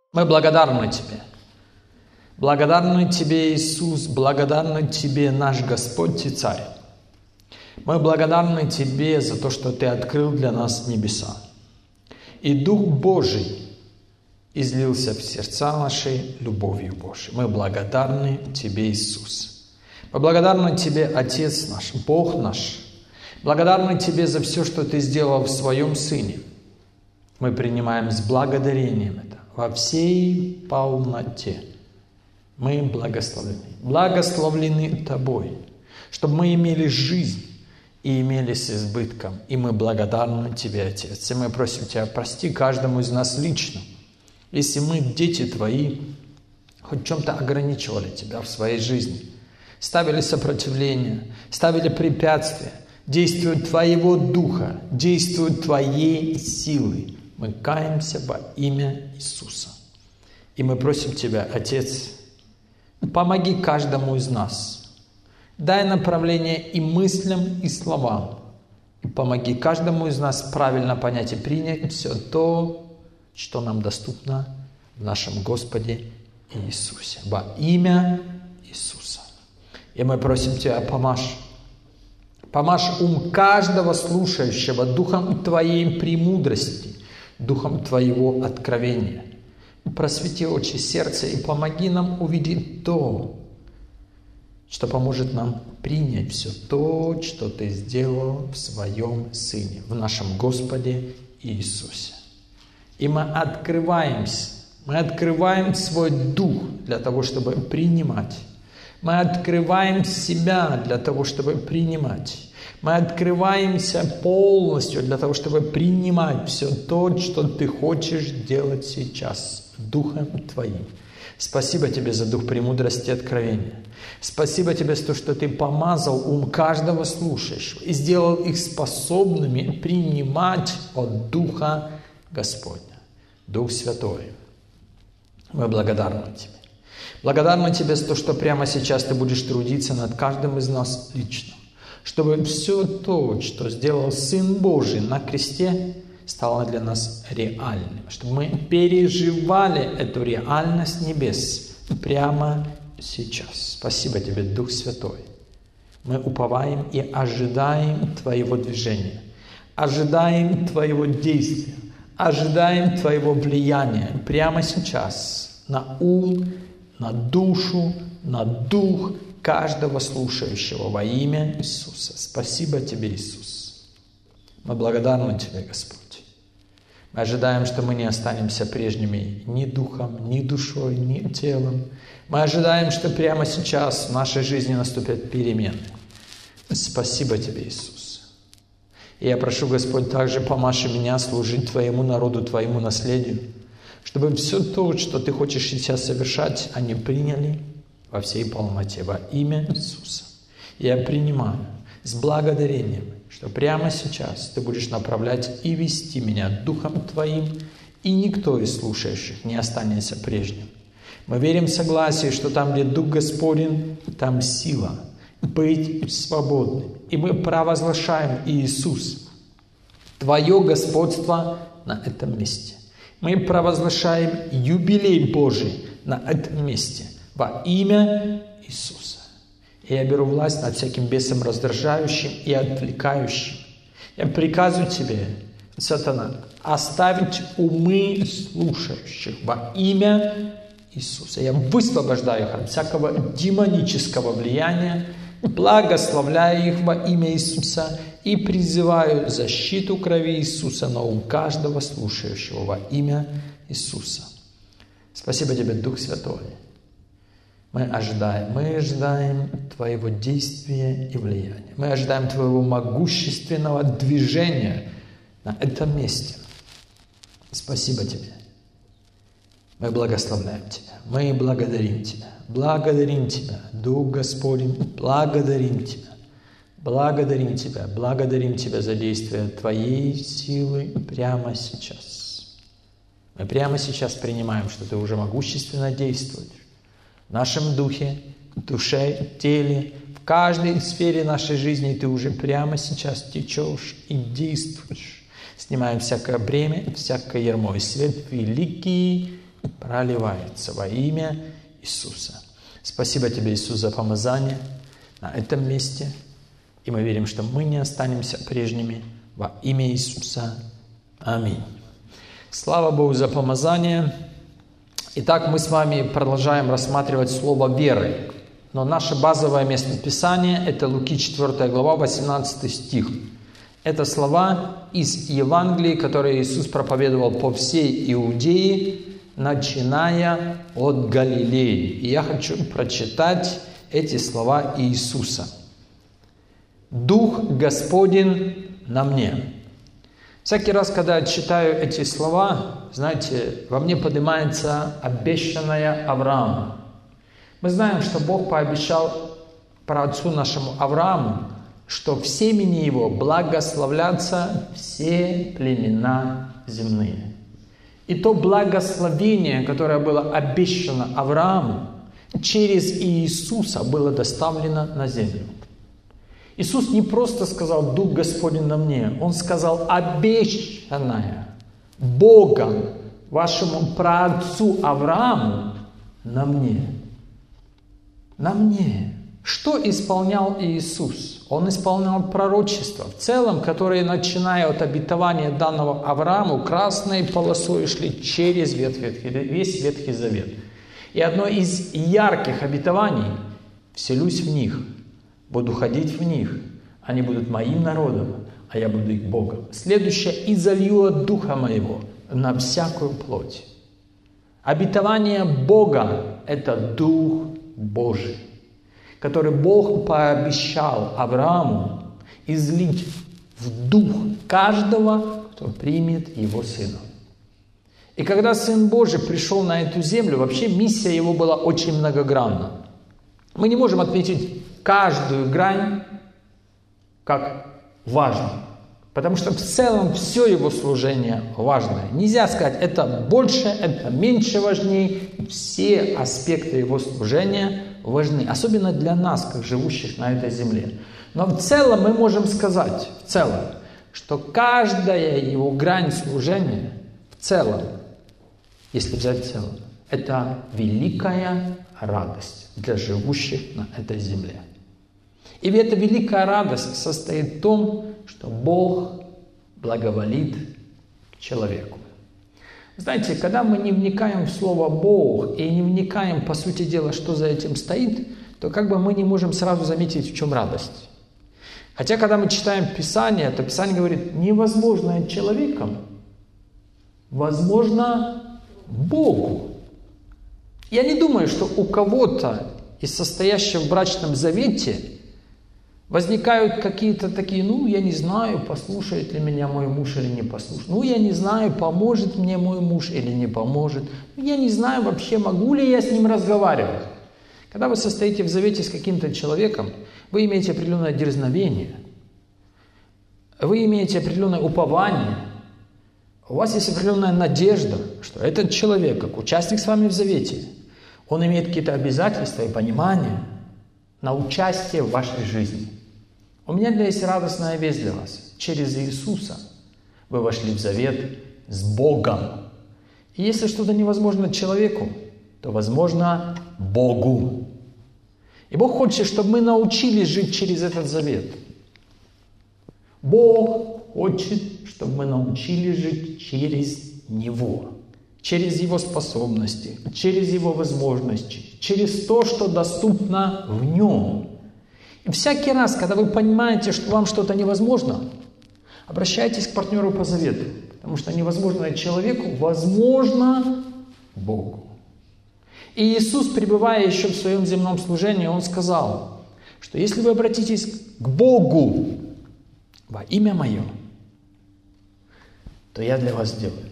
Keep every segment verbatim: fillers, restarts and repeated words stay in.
Мы благодарны Тебе. Благодарны Тебе, Иисус, благодарны Тебе, наш Господь и Царь. Мы благодарны Тебе за то, что Ты открыл для нас небеса. И Дух Божий излился в сердца наши любовью Божией. Мы благодарны Тебе, Иисус. Мы благодарны Тебе, Отец наш, Бог наш. Благодарны Тебе за все, что Ты сделал в Своем Сыне. Мы принимаем с благодарением это во всей полноте. Мы благословлены. Благословлены Тобой, чтобы мы имели жизнь и имели с избытком. И мы благодарны Тебе, Отец. И мы просим Тебя, прости каждому из нас лично, если мы, дети Твои, хоть в чем-то ограничивали Тебя в своей жизни, ставили сопротивление, ставили препятствия, действуют Твоего Духа, действуют Твоей силы. Мы каемся во имя Иисуса. И мы просим Тебя, Отец, помоги каждому из нас. Дай направление и мыслям, и словам. И помоги каждому из нас правильно понять и принять все то, что нам доступно в нашем Господе Иисусе. Во имя Иисуса. И мы просим Тебя, помажь. Помажь ум каждого слушающего духом Твоей премудрости, духом Твоего откровения. Просвети очи сердца и помоги нам увидеть то, что поможет нам принять все то, что Ты сделал в Своем Сыне, в нашем Господе Иисусе. И мы открываемся, мы открываем свой дух для того, чтобы принимать. Мы открываем себя для того, чтобы принимать. Мы открываемся полностью для того, чтобы принимать все то, что Ты хочешь делать сейчас Духом Твоим. Спасибо Тебе за дух премудрости и откровения. Спасибо Тебе за то, что Ты помазал ум каждого слушающего и сделал их способными принимать от Духа Господня. Дух Святой, мы благодарны Тебе. Благодарны Тебе за то, что прямо сейчас Ты будешь трудиться над каждым из нас лично, чтобы все то, что сделал Сын Божий на кресте, стало для нас реальным, чтобы мы переживали эту реальность небес прямо сейчас. Спасибо Тебе, Дух Святой. Мы уповаем и ожидаем Твоего движения, ожидаем Твоего действия, ожидаем Твоего влияния прямо сейчас на ум, на душу, на дух каждого слушающего во имя Иисуса. Спасибо Тебе, Иисус. Мы благодарны Тебе, Господь. Мы ожидаем, что мы не останемся прежними ни духом, ни душой, ни телом. Мы ожидаем, что прямо сейчас в нашей жизни наступят перемены. Спасибо Тебе, Иисус. И я прошу, Господь, также помажь меня служить Твоему народу, Твоему наследию, чтобы все то, что Ты хочешь сейчас совершать, они приняли во всей полноте во имя Иисуса. Я принимаю с благодарением, что прямо сейчас Ты будешь направлять и вести меня Духом Твоим, и никто из слушающих не останется прежним. Мы верим в согласии, что там, где Дух Господень, там сила быть свободным. И мы провозглашаем, Иисус, Твое господство на этом месте. Мы провозглашаем юбилей Божий на этом месте во имя Иисуса. И я беру власть над всяким бесом раздражающим и отвлекающим. Я приказываю Тебе, сатана, оставить умы слушающих во имя Иисуса. Я высвобождаю их от всякого демонического влияния, благословляю их во имя Иисуса и призываю защиту крови Иисуса на ум каждого слушающего во имя Иисуса. Спасибо Тебе, Дух Святой. Мы ожидаем, мы ожидаем Твоего действия и влияния. Мы ожидаем Твоего могущественного движения на этом месте. Спасибо Тебе. Мы благословляем Тебя. Мы благодарим Тебя. Благодарим Тебя, Дух Господень, благодарим Тебя. Благодарим Тебя, благодарим Тебя за действие Твоей силы прямо сейчас. Мы прямо сейчас принимаем, что Ты уже могущественно действуешь в нашем духе, душе, теле, в каждой сфере нашей жизни Ты уже прямо сейчас течешь и действуешь. Снимаем всякое бремя, всякое ярмо. И свет великий проливается во имя Иисуса. Спасибо Тебе, Иисус, за помазание на этом месте. И мы верим, что мы не останемся прежними во имя Иисуса. Аминь. Слава Богу за помазание. Итак, мы с вами продолжаем рассматривать слово веры. Но наше базовое местописание – это Луки четвёртая глава, восемнадцатый стих. Это слова из Евангелия, которые Иисус проповедовал по всей Иудее, начиная от Галилеи. И я хочу прочитать эти слова Иисуса. «Дух Господень на мне». Всякий раз, когда я читаю эти слова, знаете, во мне поднимается обещанное Аврааму. Мы знаем, что Бог пообещал праотцу нашему Аврааму, что в семени его благословлятся все племена земные. И то благословение, которое было обещано Аврааму, через Иисуса было доставлено на землю. Иисус не просто сказал «Дух Господень на мне», Он сказал «обещанное Богом вашему праотцу Аврааму на мне». На мне. Что исполнял Иисус? Он исполнял пророчества, в целом, которые, начиная от обетования данного Аврааму, красной полосой шли через весь Ветхий Завет. И одно из ярких обетований – «Вселюсь в них, буду ходить в них, они будут моим народом, а я буду их Богом». Следующее – «И залью от Духа Моего на всякую плоть». Обетование Бога – это Дух Божий, который Бог пообещал Аврааму излить в дух каждого, кто примет его Сына. И когда Сын Божий пришел на эту землю, вообще миссия его была очень многогранна. Мы не можем отметить каждую грань как важную, потому что в целом все его служение важное. Нельзя сказать, это больше, это меньше важнее. Все аспекты его служения важны, особенно для нас, как живущих на этой земле. Но в целом мы можем сказать, в целом, что каждая его грань служения, в целом, если взять в целом, это великая радость для живущих на этой земле. И эта великая радость состоит в том, что Бог благоволит человеку. Знаете, когда мы не вникаем в слово «Бог» и не вникаем, по сути дела, что за этим стоит, то как бы мы не можем сразу заметить, в чем радость. Хотя, когда мы читаем Писание, то Писание говорит, невозможное человеком возможно Богу. Я не думаю, что у кого-то из состоящих в брачном завете возникают какие-то такие, ну, я не знаю, послушает ли меня мой муж или не послушает. Ну, я не знаю, поможет мне мой муж или не поможет. Ну, я не знаю вообще, могу ли я с ним разговаривать. Когда вы состоите в завете с каким-то человеком, вы имеете определенное дерзновение, вы имеете определенное упование, у вас есть определенная надежда, что этот человек, как участник с вами в завете, он имеет какие-то обязательства и понимание на участие в вашей жизни. У меня для вас есть радостная весть для вас. Через Иисуса вы вошли в завет с Богом. И если что-то невозможно человеку, то возможно Богу. И Бог хочет, чтобы мы научились жить через этот завет. Бог хочет, чтобы мы научились жить через Него. Через Его способности, через Его возможности, через то, что доступно в Нем. И всякий раз, когда вы понимаете, что вам что-то невозможно, обращайтесь к партнеру по завету, потому что невозможное человеку возможно Богу. И Иисус, пребывая еще в своем земном служении, Он сказал, что если вы обратитесь к Богу во имя Мое, то Я для вас сделаю.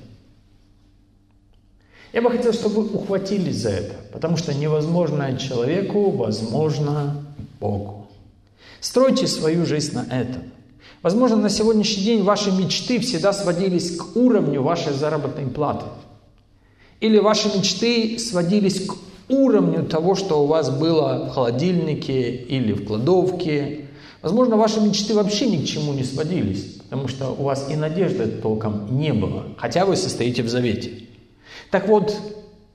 Я бы хотел, чтобы вы ухватились за это, потому что невозможное человеку возможно Богу. Стройте свою жизнь на этом. Возможно, на сегодняшний день ваши мечты всегда сводились к уровню вашей заработной платы. Или ваши мечты сводились к уровню того, что у вас было в холодильнике или в кладовке. Возможно, ваши мечты вообще ни к чему не сводились, потому что у вас и надежды толком не было, хотя вы состоите в завете. Так вот,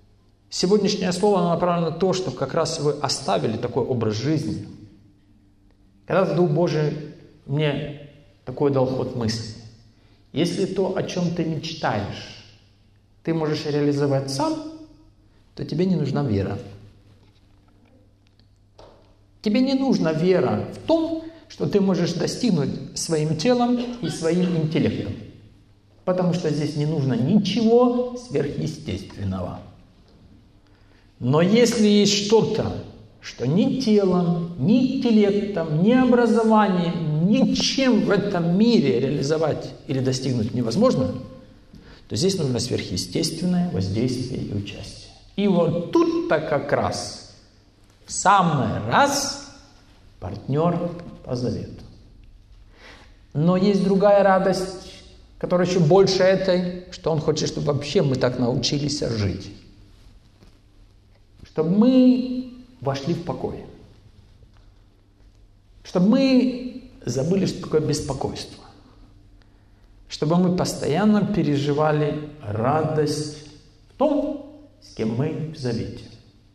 Сегодняшнее слово направлено на то, что как раз вы оставили такой образ жизни. Когда Дух Божий мне такой дал ход мысли. Если то, о чем ты мечтаешь, ты можешь реализовать сам, то тебе не нужна вера. Тебе не нужна вера в том, что ты можешь достигнуть своим телом и своим интеллектом. Потому что здесь не нужно ничего сверхъестественного. Но если есть что-то, что ни телом, ни интеллектом, ни образованием, ничем в этом мире реализовать или достигнуть невозможно, то здесь нужно сверхъестественное воздействие и участие. И вот тут-то как раз в самый раз партнер по завету. Но есть другая радость, которая еще больше этой, что он хочет, чтобы вообще мы так научились жить. Чтобы мы вошли в покой. Чтобы мы забыли, что такое беспокойство. Чтобы мы постоянно переживали радость в том, с кем мы в завете.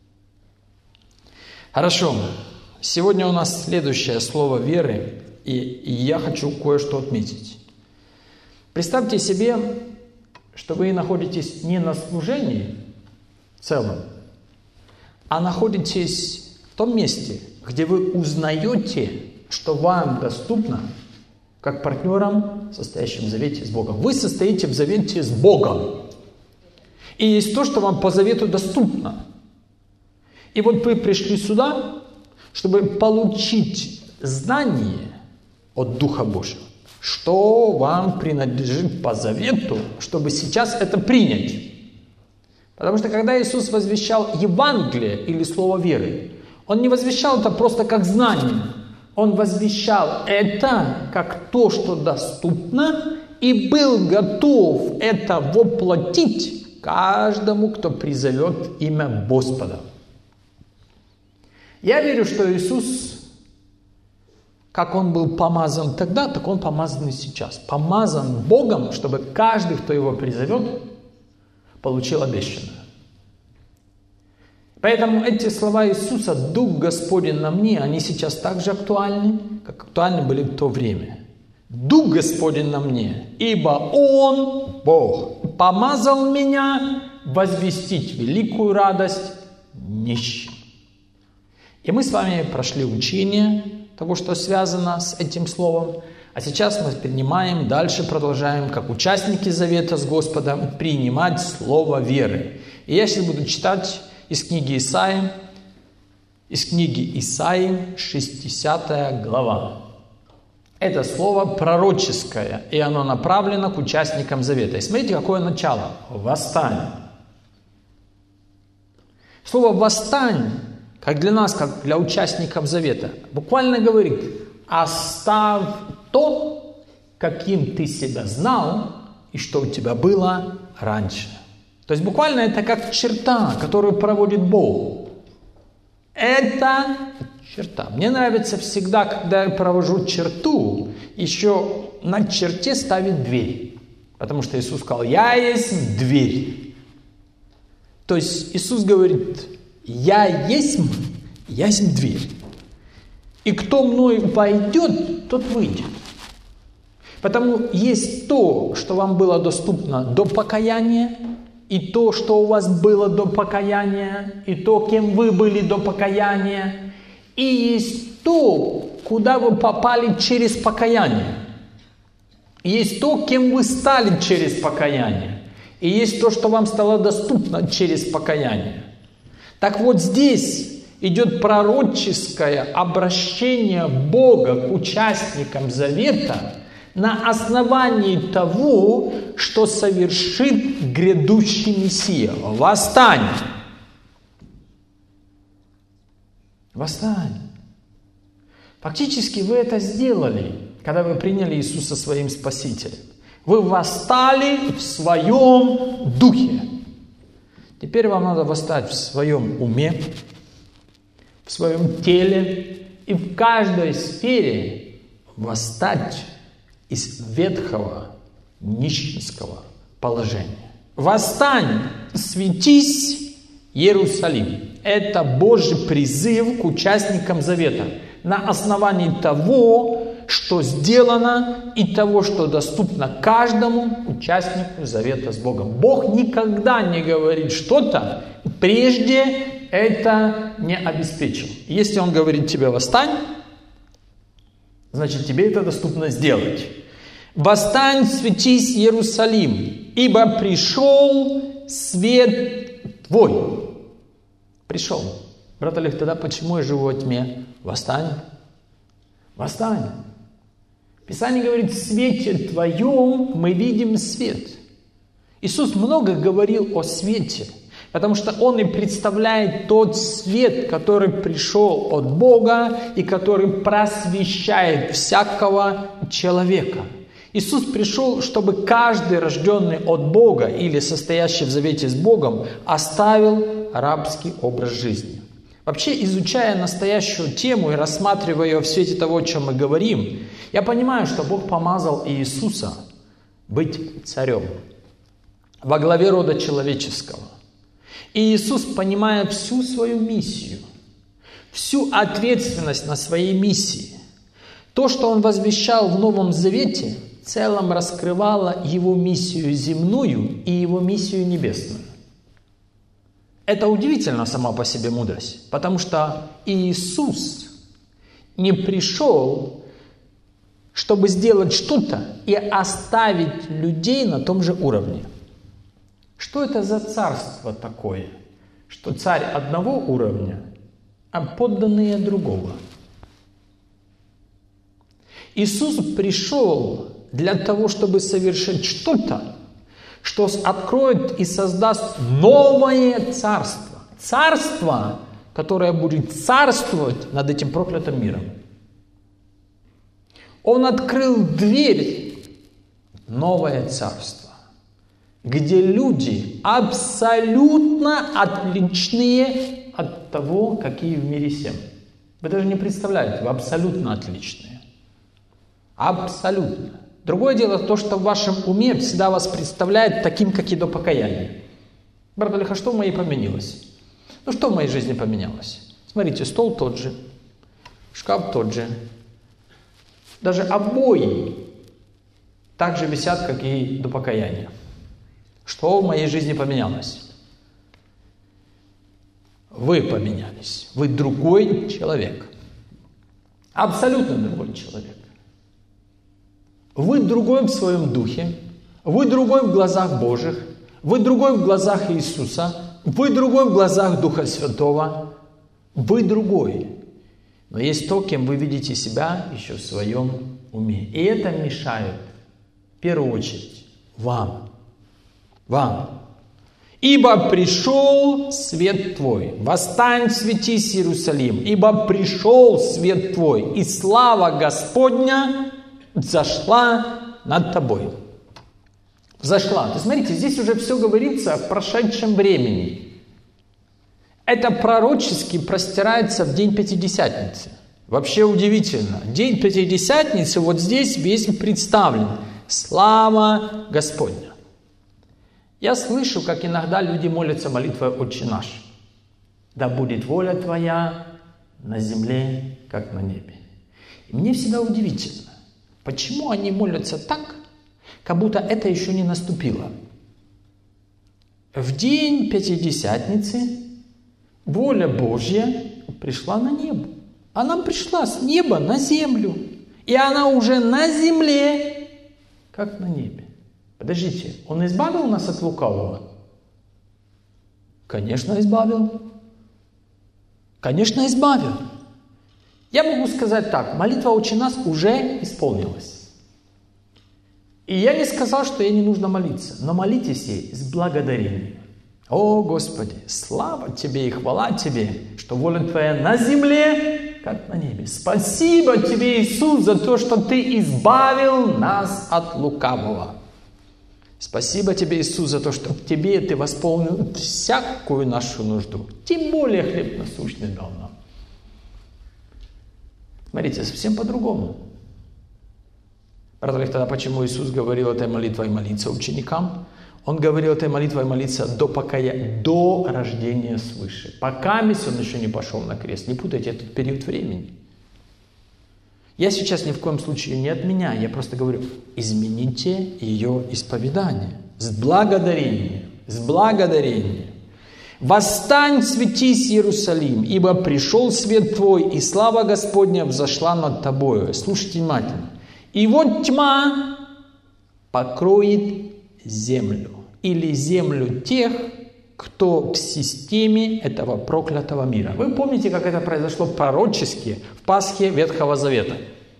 Хорошо. Сегодня у нас следующее слово веры, и я хочу кое-что отметить. Представьте себе, что вы находитесь не на служении в целом, а находитесь в том месте, где вы узнаете, что вам доступно, как партнерам, состоящим в завете с Богом. Вы состоите в завете с Богом. И есть то, что вам по завету доступно. И вот вы пришли сюда, чтобы получить знание от Духа Божьего, что вам принадлежит по завету, чтобы сейчас это принять. Потому что когда Иисус возвещал Евангелие или Слово веры, Он не возвещал это просто как знание. Он возвещал это как то, что доступно, и был готов это воплотить каждому, кто призовет имя Господа. Я верю, что Иисус, как Он был помазан тогда, так Он помазан и сейчас. Помазан Богом, чтобы каждый, кто Его призовет, получил обещанное. Поэтому эти слова Иисуса «Дух Господень на мне», они сейчас так же актуальны, как актуальны были в то время. «Дух Господень на мне, ибо Он, Бог, помазал меня возвестить великую радость нищим». И мы с вами прошли учение того, что связано с этим словом. А сейчас мы принимаем, дальше продолжаем, как участники завета с Господом, принимать слово веры. И я сейчас буду читать из книги Исаии, из книги Исаии, шестидесятая глава. Это слово пророческое, и оно направлено к участникам завета. И смотрите, какое начало. «Восстань». Слово «восстань», как для нас, как для участников завета, буквально говорит: «Оставь то, каким ты себя знал, и что у тебя было раньше». То есть буквально это как черта, которую проводит Бог. Это черта. Мне нравится всегда, когда я провожу черту, еще на черте ставить дверь. Потому что Иисус сказал: «Я есть дверь». То есть Иисус говорит: «Я есть, я есть дверь. И кто мной войдет, тот выйдет». Потому есть то, что вам было доступно до покаяния, и то, что у вас было до покаяния, и то, кем вы были до покаяния, и есть то, куда вы попали через покаяние. И есть то, кем вы стали через покаяние. И есть то, что вам стало доступно через покаяние. Так вот здесь идет пророческое обращение Бога к участникам завета на основании того, что совершит грядущий Мессия. Восстань! Восстань! Фактически вы это сделали, когда вы приняли Иисуса своим Спасителем. Вы восстали в своем духе. Теперь вам надо восстать в своем уме, в своем теле и в каждой сфере восстать из ветхого нищенского положения. Восстань, светись, Иерусалим. Это Божий призыв к участникам завета на основании того, что сделано, и того, что доступно каждому участнику завета с Богом. Бог никогда не говорит что-то, прежде это не обеспечил. Если Он говорит тебе «восстань», значит тебе это доступно сделать. «Восстань, светись, Иерусалим, ибо пришел свет твой». Пришел. Брат Олег, тогда почему я живу во тьме? Восстань. Восстань. Писание говорит, в свете твоем мы видим свет. Иисус много говорил о свете, потому что Он и представляет тот свет, который пришел от Бога и который просвещает всякого человека. Иисус пришел, чтобы каждый, рожденный от Бога или состоящий в завете с Богом, оставил рабский образ жизни. Вообще, изучая настоящую тему и рассматривая ее в свете того, о чем мы говорим, я понимаю, что Бог помазал Иисуса быть царем во главе рода человеческого. И Иисус понимает всю свою миссию, всю ответственность на своей миссии. То, что Он возвещал в Новом Завете, в целом раскрывало Его миссию земную и Его миссию небесную. Это удивительно сама по себе мудрость, потому что Иисус не пришел, чтобы сделать что-то и оставить людей на том же уровне. Что это за царство такое, что царь одного уровня, а подданные другого? Иисус пришел для того, чтобы совершить что-то, что откроет и создаст новое царство. Царство, которое будет царствовать над этим проклятым миром. Он открыл дверь в новое царство, где люди абсолютно отличные от того, какие в мире семь. Вы даже не представляете, вы абсолютно отличные. Абсолютно. Другое дело то, что в вашем уме всегда вас представляет таким, как и до покаяния. Брат Олег, а что в моей поменялось? Ну что в моей жизни поменялось? Смотрите, стол тот же, шкаф тот же. Даже обои так же висят, как и до покаяния. Что в моей жизни поменялось? Вы поменялись. Вы другой человек. Абсолютно другой человек. Вы другой в своем духе, вы другой в глазах Божьих, вы другой в глазах Иисуса, вы другой в глазах Духа Святого, вы другой. Но есть то, кем вы видите себя еще в своем уме. И это мешает, в первую очередь, вам. Вам. «Ибо пришел свет твой, восстань, светись, Иерусалим, ибо пришел свет твой, и слава Господня взошла над тобой». Взошла. То смотрите, здесь уже все говорится в прошедшем времени. Это пророчески простирается в день Пятидесятницы. Вообще удивительно. День Пятидесятницы вот здесь весь представлен. Слава Господня. Я слышу, как иногда люди молятся молитвой «Отче наш». Да будет воля Твоя на земле, как на небе. И мне всегда удивительно, почему они молятся так, как будто это еще не наступило. В день Пятидесятницы воля Божья пришла на небо. Она пришла с неба на землю. И она уже на земле, как на небе. Подождите, Он избавил нас от лукавого? Конечно, избавил. Конечно, избавил. Я могу сказать так, молитва «Отче наш» уже исполнилась. И я не сказал, что ей не нужно молиться, но молитесь ей с благодарением. О, Господи, слава Тебе и хвала Тебе, что воля Твоя на земле, как на небе. Спасибо Тебе, Иисус, за то, что Ты избавил нас от лукавого. Спасибо Тебе, Иисус, за то, что в Тебе Ты восполнил всякую нашу нужду. Тем более хлеб насущный дал нам. Смотрите, совсем по-другому. Брат Олег, тогда почему Иисус говорил этой молитвой молиться ученикам? Он говорил этой молитвой молиться до покая, до рождения свыше. Пока он еще не пошел на крест. Не путайте этот период времени. Я сейчас ни в коем случае не отменяю, я просто говорю, измените ее исповедание. С благодарением, с благодарением. «Восстань, светись, Иерусалим, ибо пришел свет твой, и слава Господня взошла над тобою». Слушайте внимательно. «И вот тьма покроет землю». Или землю тех, кто в системе этого проклятого мира. Вы помните, как это произошло пророчески в Пасхе Ветхого Завета?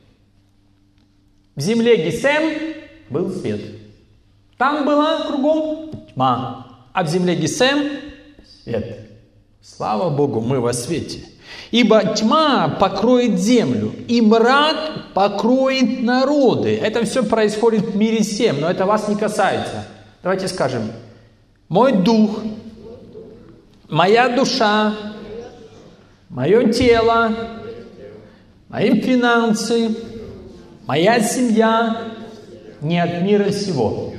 В земле Гесем был свет. Там была кругом тьма. А в земле Гесем свет. Слава Богу, мы во свете. Ибо тьма покроет землю, и мрак покроет народы. Это все происходит в мире Сем, но это вас не касается. Давайте скажем, мой дух, моя душа, мое тело, мои финансы, моя семья не от мира сего.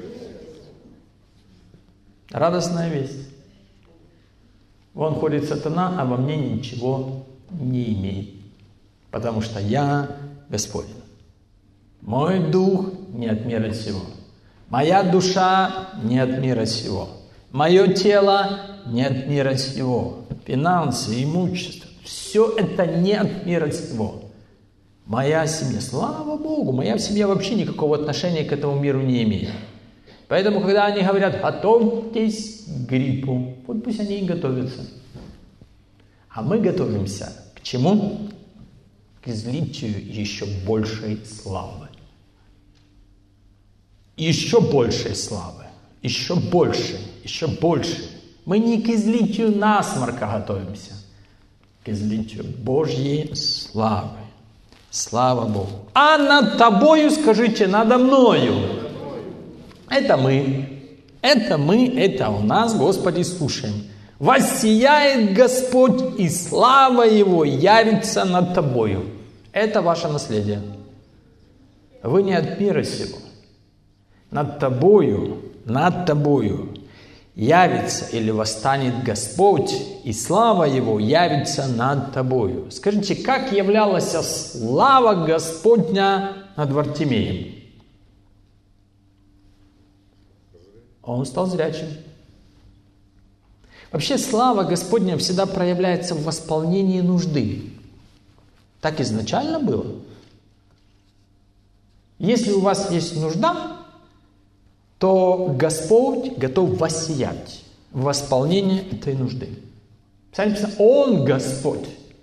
Радостная весть. Вон ходит сатана, а во мне ничего не имеет, потому что я Господь. Мой дух не от мира сего. Моя душа не от мира сего. Мое тело не от мира сего. Финансы, имущество. Все это не от мира сего. Моя семья, слава Богу, моя семья вообще никакого отношения к этому миру не имеет. Поэтому, когда они говорят, готовьтесь к гриппу, вот пусть они и готовятся. А мы готовимся к чему? К излитию еще большей славы. Еще большей славы, еще больше, еще больше. Мы не к излитию насморка готовимся, к излитию Божьей славы. Слава Богу. А над тобою, скажите, надо мною. Это мы. Это мы, это у нас, Господи, слушаем. Воссияет Господь, и слава Его явится над тобою. Это ваше наследие. Вы не от мира сего. Над тобою, над тобою явится или восстанет Господь, и слава Его явится над тобою. Скажите, как являлась слава Господня над Вартимеем? Он стал зрячим. Вообще, слава Господня всегда проявляется в восполнении нужды. Так изначально было. Если у вас есть нужда, то Господь готов воссиять в восполнение этой нужды. Написано, Он Господь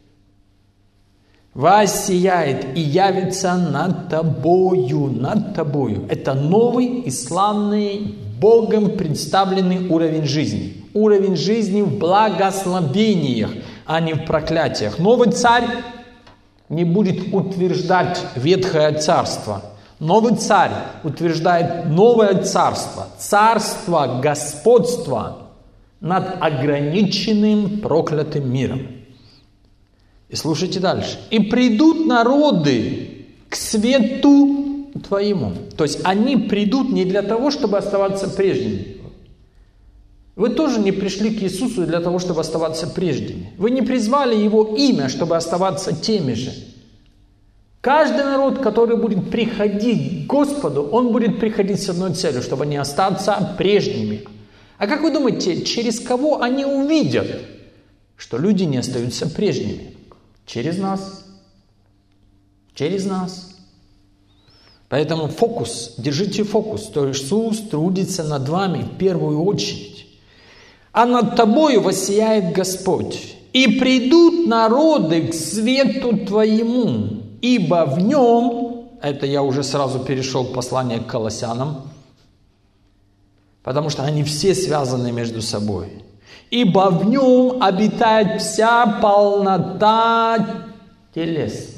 воссияет и явится над тобою, над тобою. Это новый и славный Богом представленный уровень жизни. Уровень жизни в благословениях, а не в проклятиях. Новый царь не будет утверждать ветхое царство. Новый царь утверждает новое царство, царство господства над ограниченным проклятым миром. И слушайте дальше. «И придут народы к свету твоему». То есть они придут не для того, чтобы оставаться прежними. Вы тоже не пришли к Иисусу для того, чтобы оставаться прежними. Вы не призвали Его имя, чтобы оставаться теми же. Каждый народ, который будет приходить к Господу, он будет приходить с одной целью, чтобы не остаться прежними. А как вы думаете, через кого они увидят, что люди не остаются прежними? Через нас. Через нас. Поэтому фокус, держите фокус, что Иисус трудится над вами в первую очередь. А над тобою воссияет Господь. И придут народы к свету твоему. Ибо в нем, это я уже сразу перешел к посланию к Колоссянам, потому что они все связаны между собой. Ибо в нем обитает вся полнота телесна.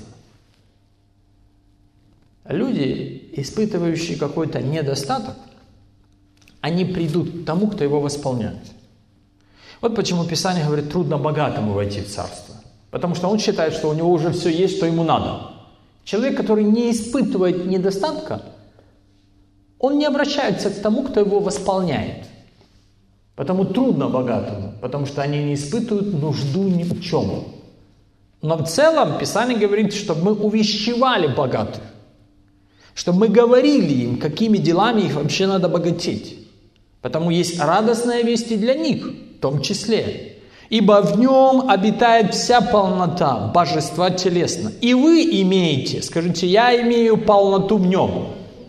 Люди, испытывающие какой-то недостаток, они придут к тому, кто его восполняет. Вот почему Писание говорит, трудно богатому войти в царство. Потому что он считает, что у него уже все есть, что ему надо. Человек, который не испытывает недостатка, Он не обращается к тому, кто его восполняет. Потому трудно богатому, потому что они не испытывают нужду ни в чем. Но в целом Писание говорит, чтобы мы увещевали богатых, чтобы мы говорили им, какими делами их вообще надо богатеть. Потому есть радостная весть и для них, в том числе. Ибо в нем обитает вся полнота божества телесно. И вы имеете, скажите, я имею полноту в нем.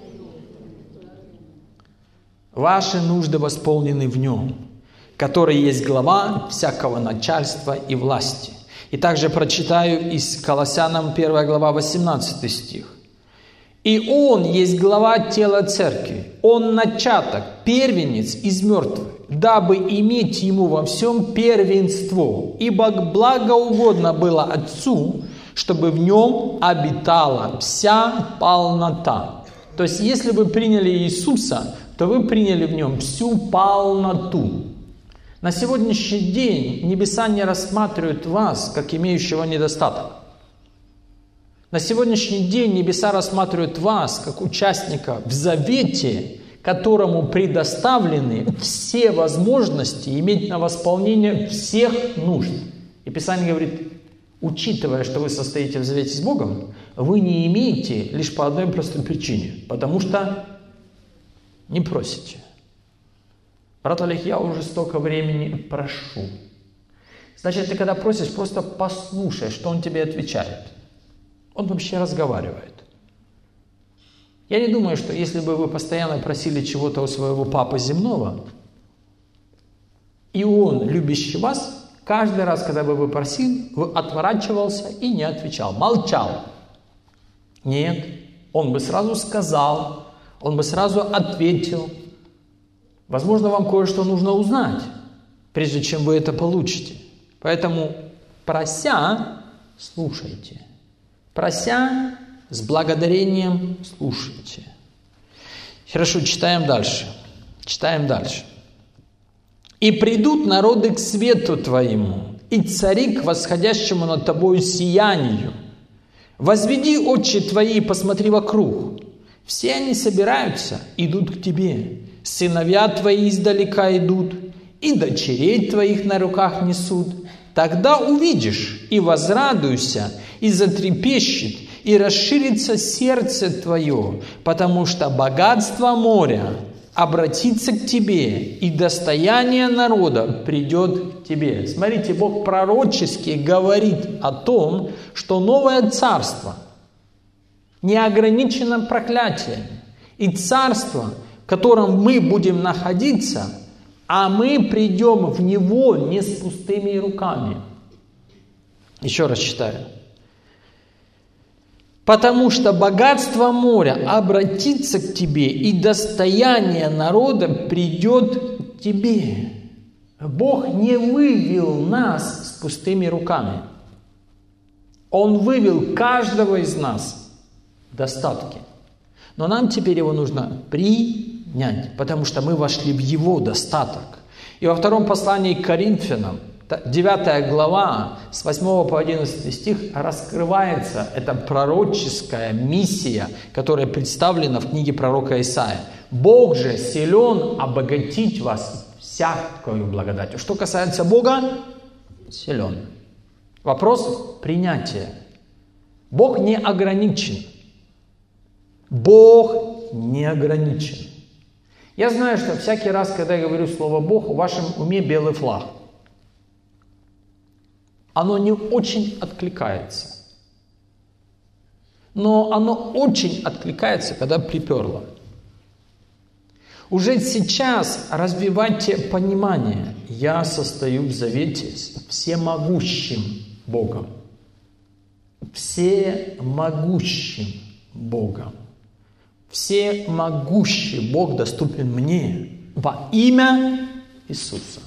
Ваши нужды восполнены в нем, который есть глава всякого начальства и власти. И также прочитаю из Колоссянам первая глава восемнадцатый стих. И Он есть глава тела церкви, Он начаток, первенец из мертвых, дабы иметь Ему во всем первенство, ибо благоугодно было Отцу, чтобы в Нем обитала вся полнота. То есть, если вы приняли Иисуса, то вы приняли в Нем всю полноту. На сегодняшний день небеса не рассматривают вас, как имеющего недостаток. На сегодняшний день небеса рассматривают вас, как участника в завете, которому предоставлены все возможности иметь на восполнение всех нужд. И Писание говорит, учитывая, что вы состоите в завете с Богом, вы не имеете лишь по одной простой причине, потому что не просите. Брат Олег, я уже столько времени прошу. Значит, ты когда просишь, просто послушай, что он тебе отвечает. Он вообще разговаривает. Я не думаю, что если бы вы постоянно просили чего-то у своего папы земного, и он, любящий вас, каждый раз, когда бы вы просили, вы отворачивался и не отвечал, молчал. Нет, он бы сразу сказал, он бы сразу ответил. Возможно, вам кое-что нужно узнать, прежде чем вы это получите. Поэтому, прося, слушайте. Прося, с благодарением слушайте. Хорошо, читаем дальше. Читаем дальше. «И придут народы к свету Твоему, и цари к восходящему над Тобою сиянию. Возведи очи Твои и посмотри вокруг. Все они собираются, идут к Тебе. Сыновья Твои издалека идут, и дочерей Твоих на руках несут. Тогда увидишь, и возрадуйся, и затрепещет, и расширится сердце твое, потому что богатство моря обратится к тебе, и достояние народа придет к тебе». Смотрите, Бог пророчески говорит о том, что новое царство не ограничено проклятием. И царство, в котором мы будем находиться, а мы придем в него не с пустыми руками. Еще раз читаю. «Потому что богатство моря обратится к тебе, и достояние народа придет к тебе». Бог не вывел нас с пустыми руками. Он вывел каждого из нас в достатке. Но нам теперь его нужно принять, потому что мы вошли в его достаток. И во втором послании к Коринфянам, девятая глава, с восьмого по одиннадцатый стих, раскрывается эта пророческая миссия, которая представлена в книге пророка Исаия. «Бог же силен обогатить вас всякою благодатью». Что касается Бога, силен. Вопрос принятия. Бог не ограничен. Бог не ограничен. Я знаю, что всякий раз, когда я говорю слово «Бог», в вашем уме белый флаг. Оно не очень откликается. Но оно очень откликается, когда приперло. Уже сейчас развивайте понимание. Я состою в завете с всемогущим Богом. Всемогущим Богом. Всемогущий Бог доступен мне во имя Иисуса.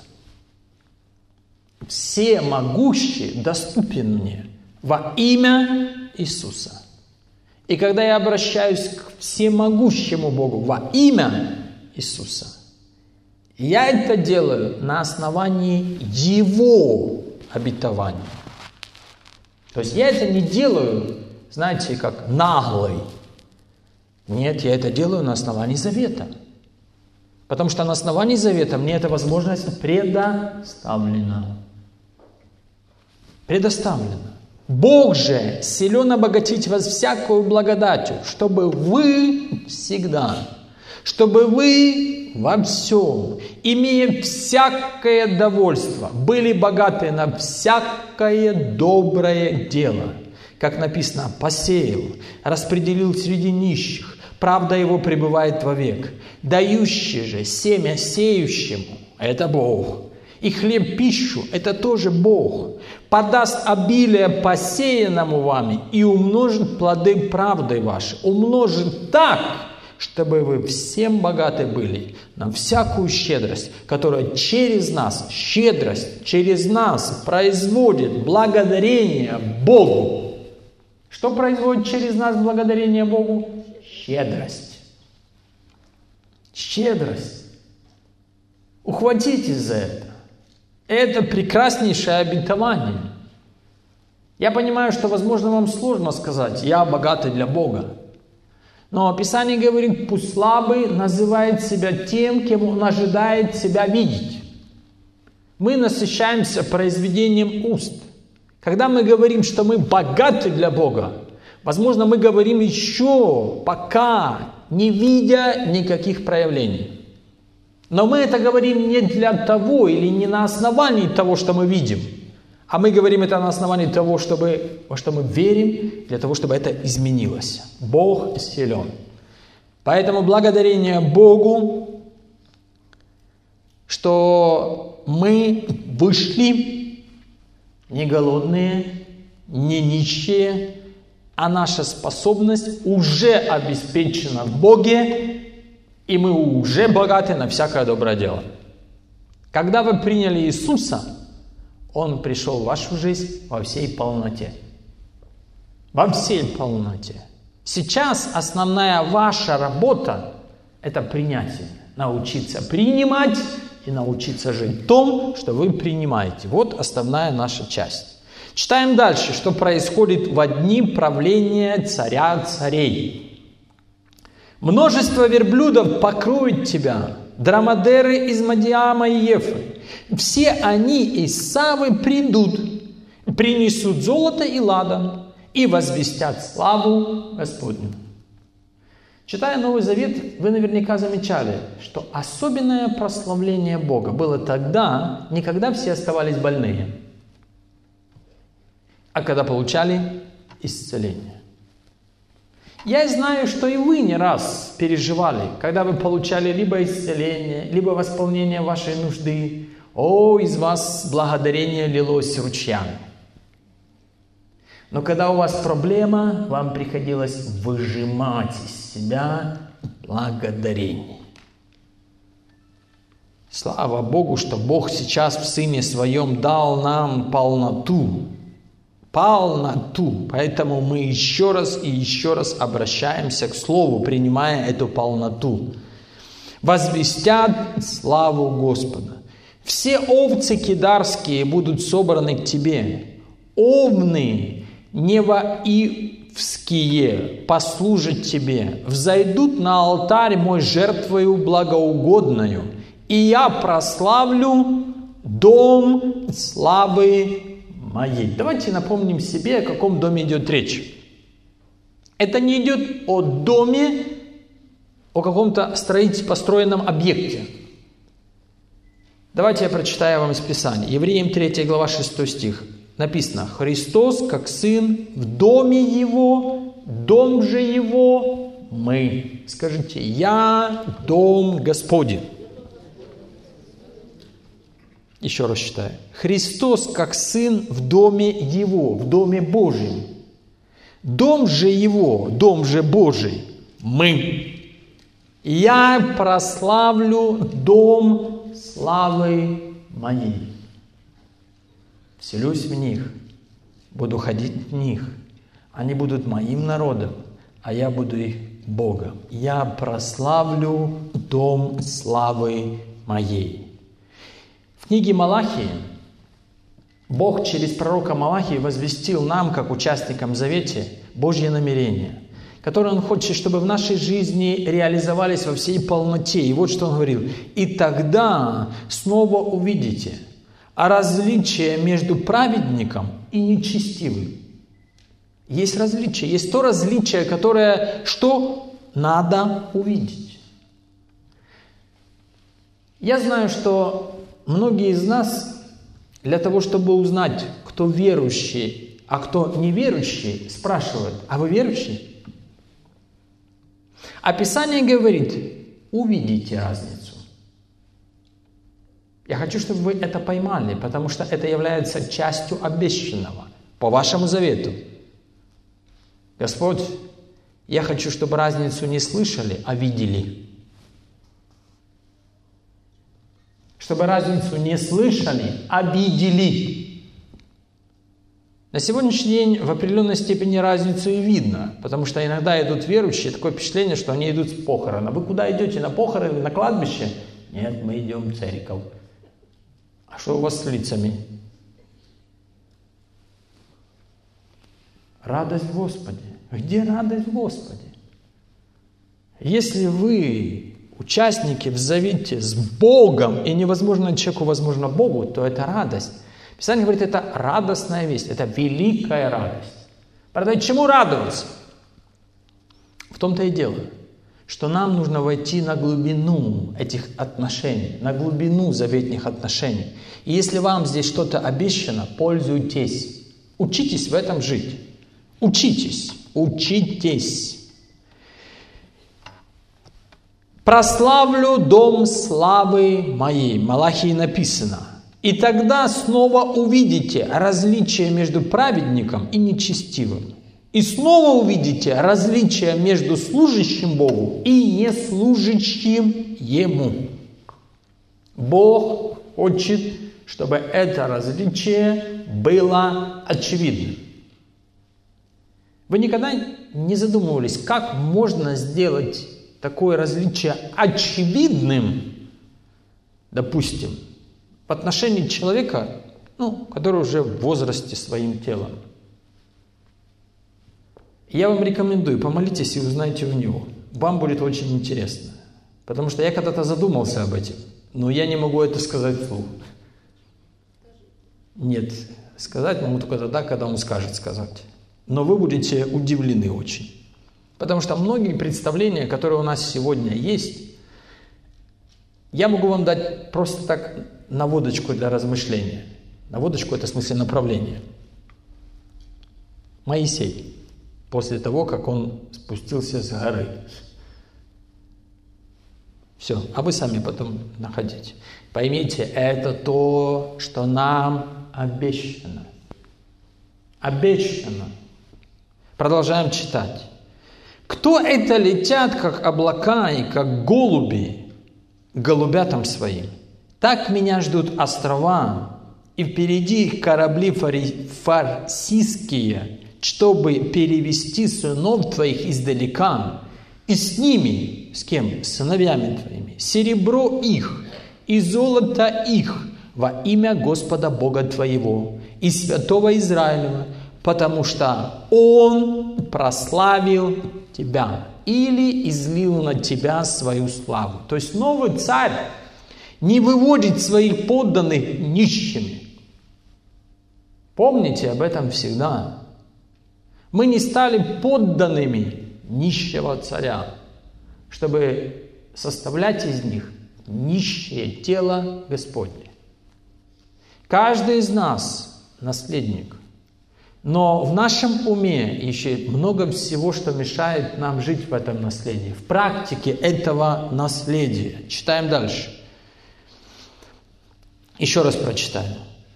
Всемогущий доступен мне во имя Иисуса. И когда я обращаюсь к всемогущему Богу во имя Иисуса, я это делаю на основании Его обетования. То есть я это не делаю, знаете, как наглый. Нет, я это делаю на основании завета. Потому что на основании завета мне эта возможность предоставлена. Предоставлена. Бог же силен обогатить вас всякую благодатью, чтобы вы всегда, чтобы вы во всем, имея всякое довольство, были богаты на всякое доброе дело. Как написано, посеял, распределил среди нищих, правда его пребывает вовек. Дающий же семя сеющему – это Бог. И хлеб пищу – это тоже Бог. Подаст обилие посеянному вами и умножит плоды правды вашей. Умножит так, чтобы вы всем богаты были на всякую щедрость, которая через нас, щедрость через нас производит благодарение Богу. Что производит через нас благодарение Богу? Щедрость. Щедрость. Ухватитесь за это. Это прекраснейшее обетование. Я понимаю, что, возможно, вам сложно сказать, я богатый для Бога. Но Писание говорит, пусть слабый называет себя тем, кем он ожидает себя видеть. Мы насыщаемся произведением уст. Когда мы говорим, что мы богаты для Бога, возможно, мы говорим еще пока, не видя никаких проявлений. Но мы это говорим не для того или не на основании того, что мы видим, а мы говорим это на основании того, чтобы, во что мы верим, для того, чтобы это изменилось. Бог силен. Поэтому благодарение Богу, что мы вышли не голодные, не нищие, а наша способность уже обеспечена в Боге, и мы уже богаты на всякое доброе дело. Когда вы приняли Иисуса, Он пришел в вашу жизнь во всей полноте. Во всей полноте. Сейчас основная ваша работа – это принятие. Научиться принимать и научиться жить в том, что вы принимаете. Вот основная наша часть. Читаем дальше, что происходит в дни правления царя царей. Множество верблюдов покроет тебя, драмадеры из Мадиама и Ефы. Все они из Савы придут, принесут золото и ладан и возвестят славу Господню. Читая Новый Завет, вы наверняка замечали, что особенное прославление Бога было тогда, не когда все оставались больные, а когда получали исцеление. Я знаю, что и вы не раз переживали, когда вы получали либо исцеление, либо восполнение вашей нужды. О, из вас благодарение лилось ручьями. Но когда у вас проблема, вам приходилось выжимать из себя благодарение. Слава Богу, что Бог сейчас в Сыне Своем дал нам полноту. Полноту. Поэтому мы еще раз и еще раз обращаемся к Слову, принимая эту полноту. Возвестят славу Господа. Все овцы кидарские будут собраны к тебе. Овны неваивские послужат тебе. Взойдут на алтарь мой жертвою благоугодною. И я прославлю дом славы моей. Давайте напомним себе, о каком доме идет речь. Это не идет о доме, о каком-то строительном построенном объекте. Давайте я прочитаю вам из Писания. Евреям третья глава шестой стих. Написано: Христос, как Сын, в доме Его, дом же Его мы. Скажите: я дом Господень. Еще раз читаю. Христос, как Сын, в доме Его, в доме Божьем. Дом же Его, дом же Божий, мы. Я прославлю дом славы моей. Вселюсь в них, буду ходить в них. Они будут моим народом, а я буду их Богом. Я прославлю дом славы моей. В книге Малахии Бог через пророка Малахии возвестил нам, как участникам Завета, Божье намерение. которые Он хочет, чтобы в нашей жизни реализовались во всей полноте. И вот что Он говорил. «И тогда снова увидите различие между праведником и нечестивым». Есть различие. Есть то различие, которое что надо увидеть. Я знаю, что многие из нас для того, чтобы узнать, кто верующий, а кто неверующий, спрашивают: а вы верующий? А Писание говорит: увидите разницу. Я хочу, чтобы вы это поймали, потому что это является частью обещанного по вашему завету. Господь, я хочу, чтобы разницу не слышали, а видели. Чтобы разницу не слышали, а видели. На сегодняшний день в определенной степени разницу и видно, потому что иногда идут верующие, такое впечатление, что они идут с похорона. Вы куда идете? На похороны, на кладбище? Нет, мы идем в церковь. А что у вас с лицами? Радость в Господе. Где радость в Господе? Если вы участники в завете с Богом, и невозможно человеку, возможно Богу, то это радость. Писание говорит, это радостная весть, это великая радость. Правда, чему радоваться? В том-то и дело, что нам нужно войти на глубину этих отношений, на глубину заветных отношений. И если вам здесь что-то обещано, пользуйтесь. Учитесь в этом жить. Учитесь, учитесь. «Прославлю дом славы моей». Малахии написано. «И тогда снова увидите различие между праведником и нечестивым. И снова увидите различие между служащим Богу и неслужащим Ему». Бог хочет, чтобы это различие было очевидным. Вы никогда не задумывались, как можно сделать такое различие очевидным, допустим, в отношении человека, ну, который уже в возрасте своим телом? Я вам рекомендую, помолитесь и узнайте у него. Вам будет очень интересно. Потому что я когда-то задумался об этом, но я не могу это сказать вслух. Нет, сказать могу только тогда, когда он скажет сказать. Но вы будете удивлены очень. Потому что многие представления, которые у нас сегодня есть, я могу вам дать просто так наводочку для размышления. Наводочку – это в смысле направления. Моисей, после того, как он спустился с горы. Все, а вы сами потом находите. Поймите, это то, что нам обещано. Обещано. Продолжаем читать. «Кто это летят, как облака и как голуби, к голубятам своим? Так меня ждут острова, и впереди их корабли фарсийские, чтобы перевести сынов твоих издалека, и с ними, с кем? С сыновьями твоими, серебро их и золото их во имя Господа Бога твоего и Святого Израилева, потому что Он прославил тебя или излил на тебя свою славу». То есть новый царь не выводит своих подданных нищими. Помните об этом всегда. Мы не стали подданными нищего царя, чтобы составлять из них нищее тело Господне. Каждый из нас наследник. Но в нашем уме еще много всего, что мешает нам жить в этом наследии, в практике этого наследия. Читаем дальше. Еще раз прочитаю.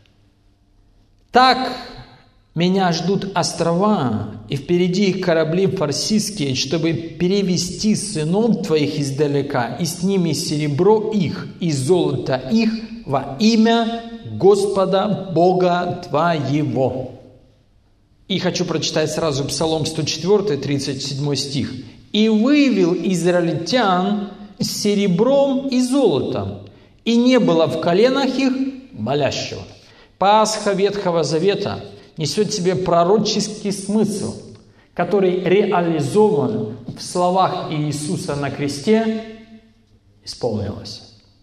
«Так меня ждут острова, и впереди их корабли фарсийские, чтобы перевести сынов твоих издалека, и с ними серебро их и золото их во имя Господа Бога твоего». И хочу прочитать сразу Псалом сто четыре, тридцать седьмой стих. «И вывел израильтян с серебром и золотом, и не было в коленах их молящего». Пасха Ветхого Завета несет в себе пророческий смысл. который реализован в словах Иисуса на кресте, исполнилось.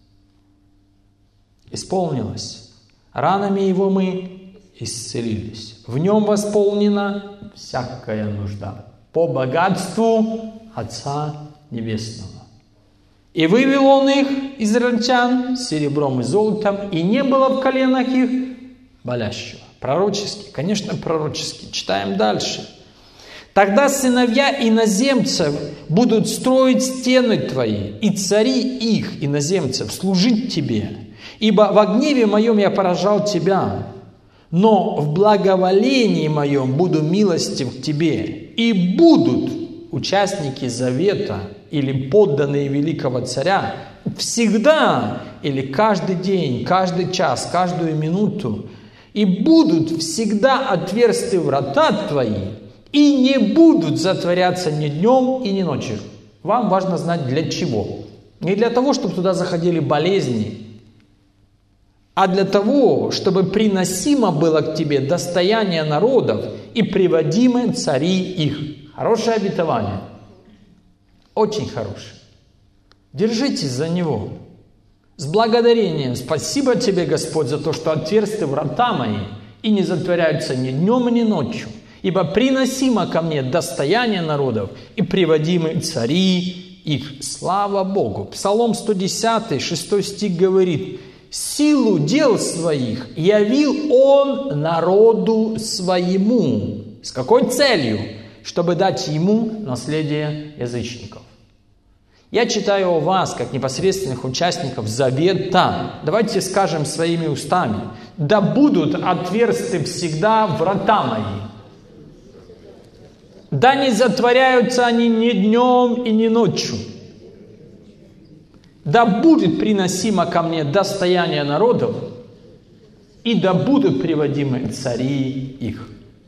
Исполнилось. Ранами Его мы исцелились. В Нем восполнена всякая нужда по богатству Отца Небесного. И вывел Он их, израильтян, серебром и золотом, и не было в коленах их болящего. Пророческий, конечно, пророческий. Читаем дальше. Тогда сыновья иноземцев будут строить стены твои, и цари их, иноземцев, служить тебе. Ибо во гневе моем я поражал тебя, но в благоволении моем буду милостив к тебе. И будут участники завета или подданные великого царя всегда или каждый день, каждый час, каждую минуту, и будут всегда отверсты врата твои, и не будут затворяться ни днем и ни ночью. Вам важно знать для чего. Не для того, чтобы туда заходили болезни, а для того, чтобы приносимо было к тебе достояние народов и приводимы цари их. Хорошее обетование. Очень хорошее. Держитесь за него. С благодарением. Спасибо тебе, Господь, за то, что отверсты врата мои и не затворяются ни днем, ни ночью. Ибо приносимо ко мне достояние народов и приводимы цари их. Слава Богу. Псалом сто десять, шестой стих говорит: «Силу дел своих явил Он народу своему». С какой целью? Чтобы дать ему наследие язычников. Я читаю о вас, как непосредственных участников завета. Давайте скажем своими устами: да будут отверсты всегда врата мои. Да не затворяются они ни днем и ни ночью. Да будет приносимо ко мне достояние народов, и да будут приводимы цари их.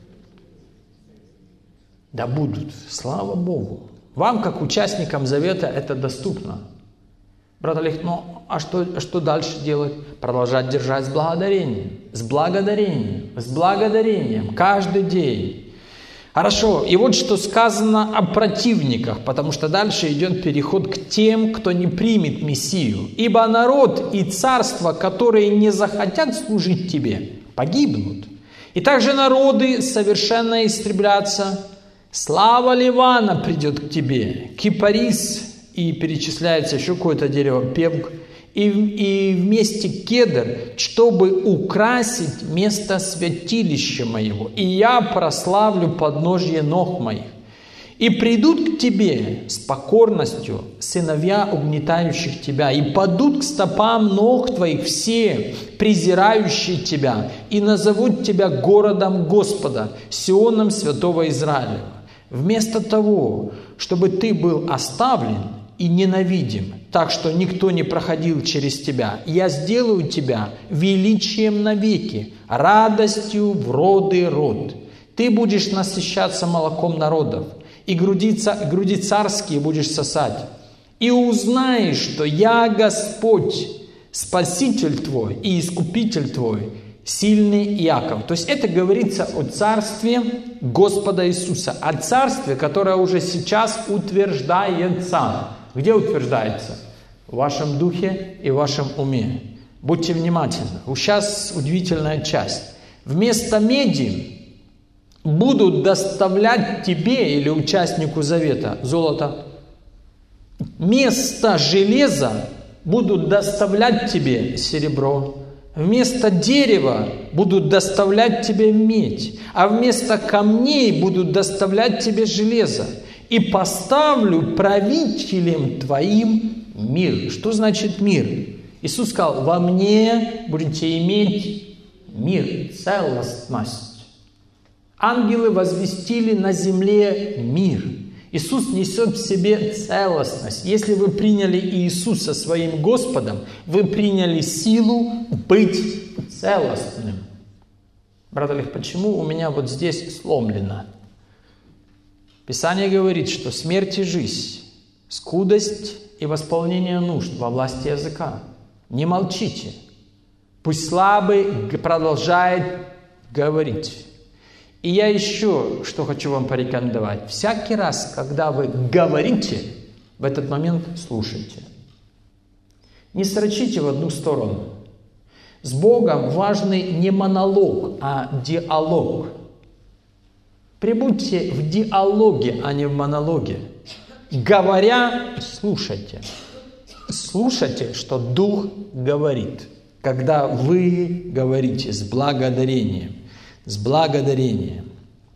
Да будут. Слава Богу. Вам, как участникам завета, это доступно. Брат Олег, ну а что, что дальше делать? Продолжать держать с благодарением. С благодарением. С благодарением. Каждый день. Хорошо, и вот что сказано о противниках, потому что дальше идет переход к тем, кто не примет Мессию. Ибо народ и царство, которые не захотят служить тебе, погибнут. И также народы совершенно истреблятся. Слава Ливана придет к тебе, кипарис, и перечисляется еще какое-то дерево, певг, и, и вместе кедр, чтобы украсить место святилища моего, и я прославлю подножье ног моих. И придут к тебе с покорностью сыновья угнетающих тебя, и падут к стопам ног твоих все, презирающие тебя, и назовут тебя городом Господа, Сионом святого Израилева. Вместо того, чтобы ты был оставлен и ненавидим, так что никто не проходил через тебя, я сделаю тебя величием навеки, радостью в роды род. Ты будешь насыщаться молоком народов, и груди, груди царские будешь сосать. И узнаешь, что я Господь, Спаситель твой и Искупитель твой, сильный Иаков. То есть это говорится о царстве Господа Иисуса, о царстве, которое уже сейчас утверждается. Где утверждается? В вашем духе и в вашем уме. Будьте внимательны. Сейчас удивительная часть. Вместо меди будут доставлять тебе или участнику завета золото. Вместо железа будут доставлять тебе серебро. Вместо дерева будут доставлять тебе медь, а вместо камней будут доставлять тебе железо. И поставлю правителем твоим мир. Что значит мир? Иисус сказал: во мне будете иметь мир, целостность. Ангелы возвестили на земле мир. Иисус несет в себе целостность. Если вы приняли Иисуса своим Господом, вы приняли силу быть целостным. Брат Олег, почему у меня вот здесь сломлено? Писание говорит, что смерть и жизнь, скудость и восполнение нужд во власти языка. Не молчите. Пусть слабый продолжает говорить. И я еще что хочу вам порекомендовать. Всякий раз, когда вы говорите, в этот момент слушайте. Не строчите в одну сторону. С Богом важный не монолог, а диалог. Прибудьте в диалоге, а не в монологе. Говоря, слушайте. Слушайте, что Дух говорит. Когда вы говорите с благодарением. С благодарением.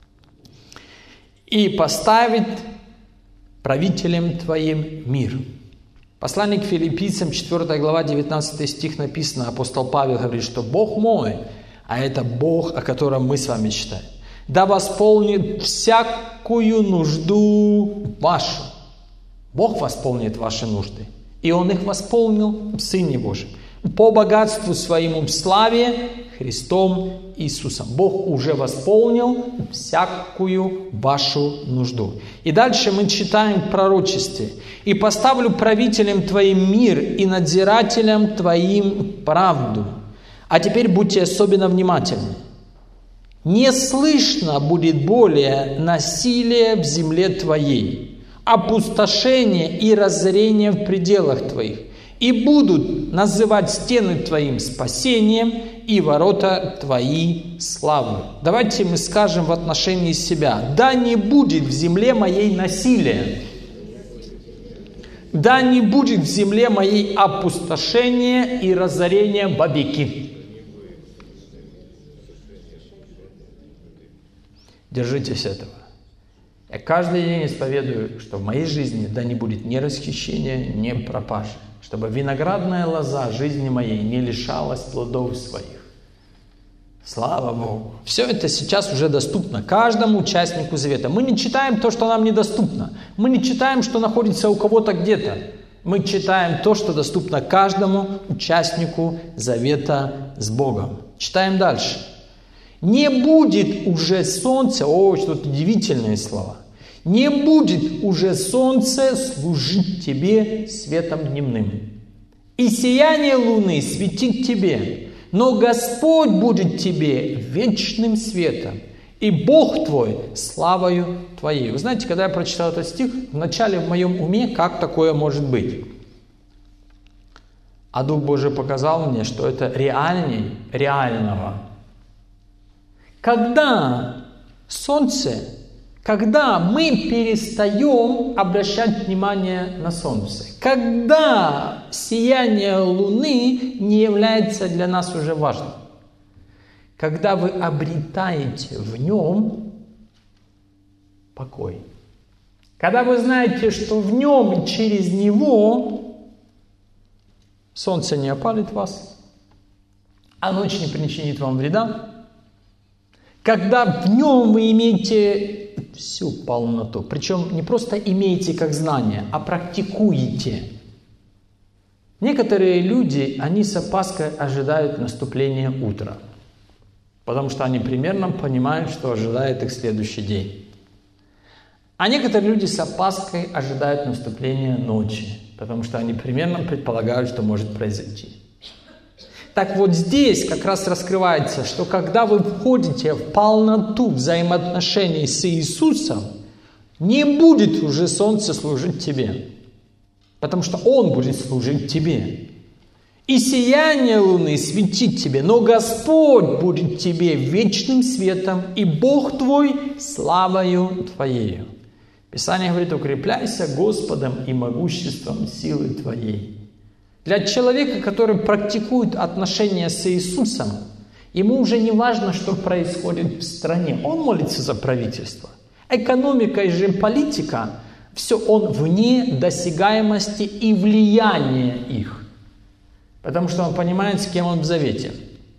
И поставит правителем твоим мир. Послание к Филиппийцам, четвёртая глава, девятнадцатый стих написано, апостол Павел говорит, что Бог мой, а это Бог, о котором мы с вами читаем, да восполнит всякую нужду вашу. Бог восполнит ваши нужды. И Он их восполнил в Сыне Божьем. По богатству своему в славе Христом Иисусом. Бог уже восполнил всякую вашу нужду. И дальше мы читаем в пророчестве. «И поставлю правителем твоим мир, и надзирателем твоим правду». А теперь будьте особенно внимательны. «Не слышно будет более насилия в земле твоей, опустошение и разорение в пределах твоих. И будут называть стены твоим спасением и ворота твои славы». Давайте мы скажем в отношении себя: «Да не будет в земле моей насилия, да не будет в земле моей опустошения и разорения вовеки». Держитесь этого. Я каждый день исповедую, что в моей жизни да не будет ни расхищения, ни пропажи. Чтобы виноградная лоза жизни моей не лишалась плодов своих. Слава Богу! Все это сейчас уже доступно каждому участнику завета. Мы не читаем то, что нам недоступно. Мы не читаем, что находится у кого-то где-то. Мы читаем то, что доступно каждому участнику завета с Богом. Читаем дальше. «Не будет уже солнца», о, что-то удивительные слова. «Не будет уже солнце служить тебе светом дневным, и сияние луны светить тебе, но Господь будет тебе вечным светом, и Бог твой славою твоей». Вы знаете, когда я прочитал этот стих, вначале в моем уме, как такое может быть? А Дух Божий показал мне, что это реальней реального. Когда солнце, когда мы перестаем обращать внимание на солнце, когда сияние луны не является для нас уже важным, когда вы обретаете в нем покой, когда вы знаете, что в нем и через него солнце не опалит вас, а ночь не причинит вам вреда, когда в нем вы имеете всю полноту, причем не просто имеете как знание, а практикуете. Некоторые люди, они с опаской ожидают наступления утра, потому что они примерно понимают, что ожидает их следующий день. А некоторые люди с опаской ожидают наступления ночи, потому что они примерно предполагают, что может произойти. Так вот здесь как раз раскрывается, что когда вы входите в полноту взаимоотношений с Иисусом, не будет уже солнце служить тебе, потому что Он будет служить тебе. И сияние луны светит тебе, но Господь будет тебе вечным светом, и Бог твой славою твоею. Писание говорит: укрепляйся Господом и могуществом силы твоей. Для человека, который практикует отношения с Иисусом, ему уже не важно, что происходит в стране. Он молится за правительство. Экономика и же политика, все он вне досягаемости и влияния их. Потому что он понимает, с кем он в завете.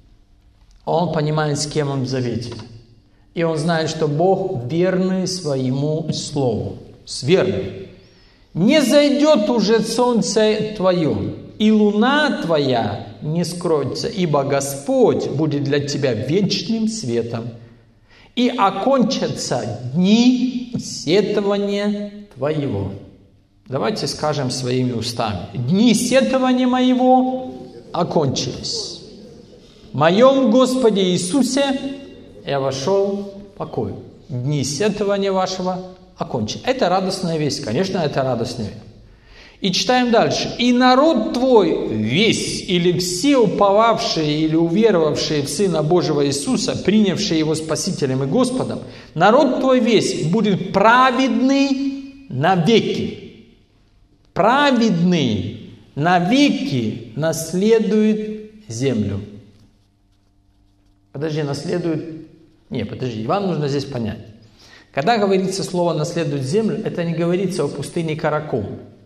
Он понимает, с кем он в завете. И он знает, что Бог верный своему слову. Верный. «Не зайдет уже солнце твое, и луна твоя не скроется, ибо Господь будет для тебя вечным светом, и окончатся дни сетования твоего». Давайте скажем своими устами: «Дни сетования моего окончились. В моем Господе Иисусе я вошел в покой. Дни сетования вашего окончены. Это радостная весть. Конечно, это радостная. И читаем дальше. «И народ твой весь, или все уповавшие или уверовавшие в Сына Божьего Иисуса, принявшие Его Спасителем и Господом, народ твой весь будет праведный навеки». Праведный навеки наследует землю. Подожди, наследует... Не, подожди, вам нужно здесь понять. Когда говорится слово «наследует землю», это не говорится о пустыне Каракум.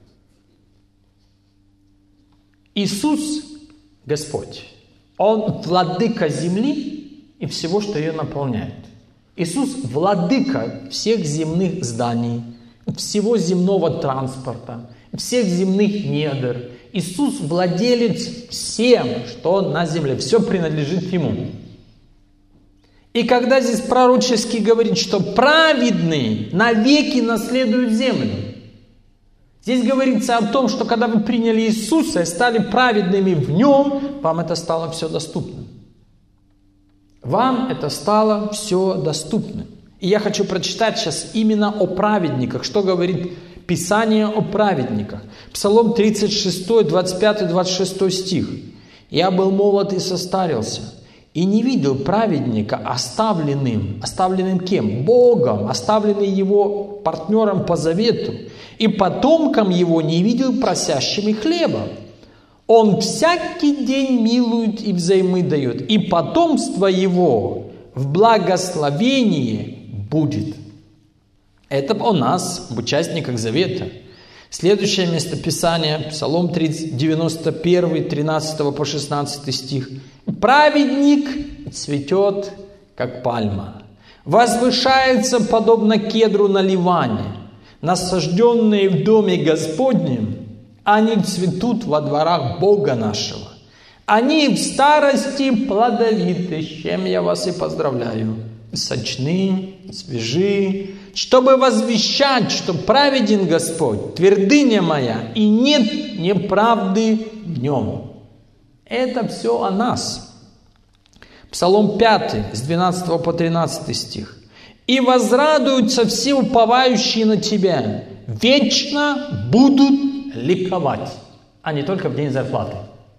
Иисус, Господь, Он владыка земли и всего, что ее наполняет. Иисус владыка всех земных зданий, всего земного транспорта, всех земных недр. Иисус владелец всем, что на земле. Все принадлежит Ему. И когда здесь пророчески говорит, что праведный навеки наследует землю, здесь говорится о том, что когда вы приняли Иисуса и стали праведными в Нем, вам это стало все доступно. Вам это стало все доступно. И я хочу прочитать сейчас именно о праведниках. Что говорит Писание о праведниках? Псалом тридцать шесть, двадцать пять двадцать шесть стих. «Я был молод и состарился, и не видел праведника оставленным». Оставленным кем? Богом. Оставленный Его партнером по завету. «И потомкам Его не видел просящими хлеба. Он всякий день милует и взаймы дает, и потомство Его в благословении будет». Это о нас, об участниках завета. Следующее местописание, Псалом девяносто один, тринадцать по шестнадцать стих. «Праведник цветет, как пальма, возвышается, подобно кедру на Ливане. Насажденные в доме Господнем, они цветут во дворах Бога нашего. Они в старости плодовиты, с чем я вас и поздравляю. Сочны, свежи, чтобы возвещать, что праведен Господь, твердыня моя, и нет неправды в нем». Это все о нас. Псалом пять, с двенадцатого по тринадцатый стих. «И возрадуются все уповающие на Тебя, вечно будут ликовать», а не только в день зарплаты.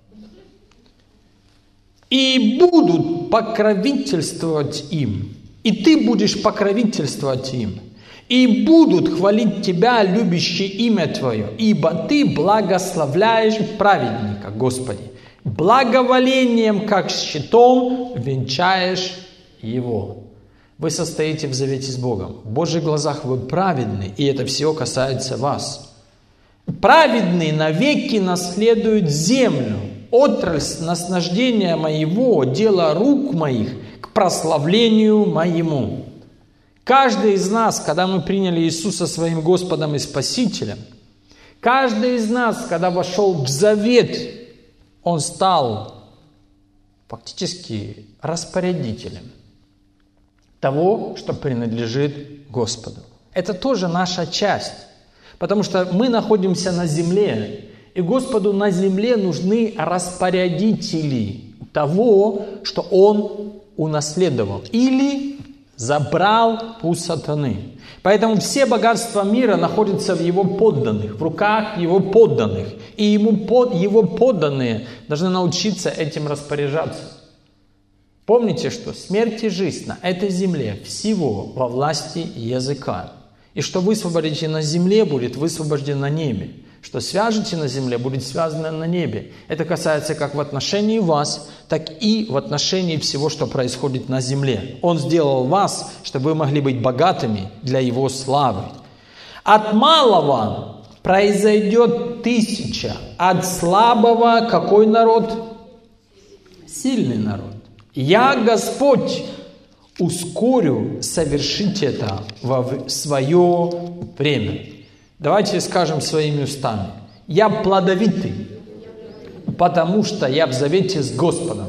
«И будут покровительствовать им, и Ты будешь покровительствовать им, и будут хвалить Тебя, любящие имя Твое, ибо Ты благословляешь праведника, Господи, благоволением, как щитом, венчаешь его». Вы состоите в завете с Богом. В Божьих глазах вы праведны, и это все касается вас. Праведный навеки наследует землю, отрасль наслаждения моего, дело рук моих к прославлению моему. Каждый из нас, когда мы приняли Иисуса своим Господом и Спасителем, каждый из нас, когда вошел в завет, он стал фактически распорядителем того, что принадлежит Господу. Это тоже наша часть, потому что мы находимся на земле, и Господу на земле нужны распорядители того, что Он унаследовал или забрал у сатаны. Поэтому все богатства мира находятся в Его подданных, в руках Его подданных, и ему под, Его подданные должны научиться этим распоряжаться. Помните, что смерть и жизнь на этой земле всего во власти языка. И что высвободите на земле, будет высвобождено на небе. Что свяжете на земле, будет связано на небе. Это касается как в отношении вас, так и в отношении всего, что происходит на земле. Он сделал вас, чтобы вы могли быть богатыми для Его славы. От малого произойдет тысяча, от слабого какой народ? Сильный народ. Я, Господь, ускорю совершить это в свое время. Давайте скажем своими устами. Я плодовитый, потому что я в завете с Господом.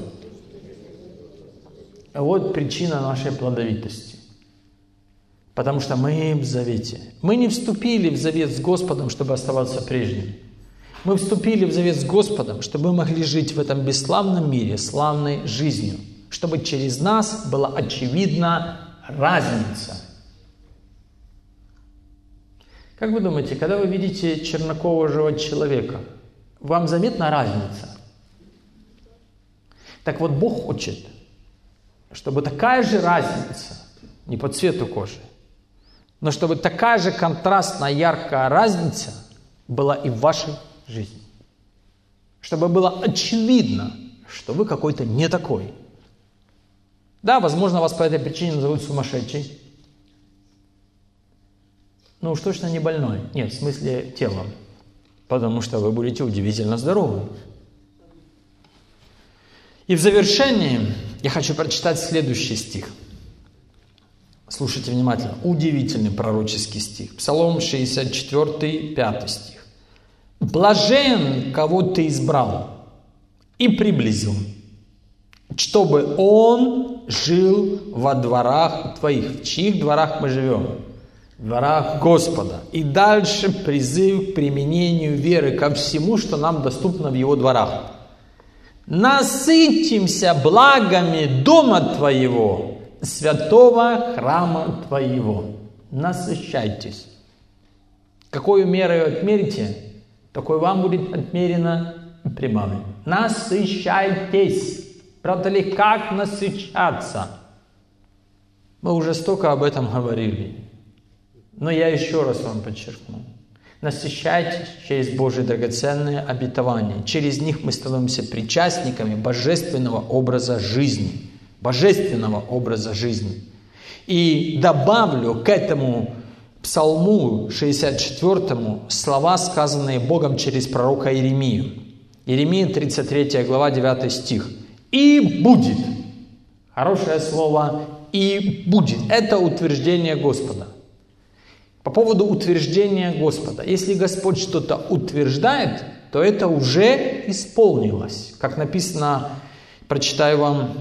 Вот причина нашей плодовитости. Потому что мы в завете. Мы не вступили в завет с Господом, чтобы оставаться прежними. Мы вступили в завет с Господом, чтобы мы могли жить в этом бесславном мире славной жизнью. Чтобы через нас была очевидна разница. Как вы думаете, когда вы видите чернокожего человека, вам заметна разница? Так вот, Бог хочет, чтобы такая же разница, не по цвету кожи, но чтобы такая же контрастная, яркая разница была и в вашей жизни. Чтобы было очевидно, что вы какой-то не такой. Да, возможно, вас по этой причине назовут сумасшедший. Но уж точно не больной. Нет, в смысле телом. Потому что вы будете удивительно здоровы. И в завершении я хочу прочитать следующий стих. Слушайте внимательно. Удивительный пророческий стих. Псалом шестьдесят четыре, пятый стих. «Блажен, кого ты избрал и приблизил, чтобы он жил во дворах твоих». В чьих дворах мы живем? В дворах Господа. И дальше призыв к применению веры ко всему, что нам доступно в Его дворах. «Насытимся благами дома Твоего, святого храма Твоего». Насыщайтесь. Какую меру отмерите, такой вам будет отмерено прибавлено. Насыщайтесь. Правда ли, как насыщаться? Мы уже столько об этом говорили. Но я еще раз вам подчеркну. Насыщайтесь через Божьи драгоценные обетования. Через них мы становимся причастниками божественного образа жизни. Божественного образа жизни. И добавлю к этому Псалму шестьдесят четвёртому слова, сказанные Богом через пророка Иеремию. Иеремия тридцать третья глава, девятый стих. «И будет». Хорошее слово «и будет». Это утверждение Господа. По поводу утверждения Господа. Если Господь что-то утверждает, то это уже исполнилось. Как написано, прочитаю вам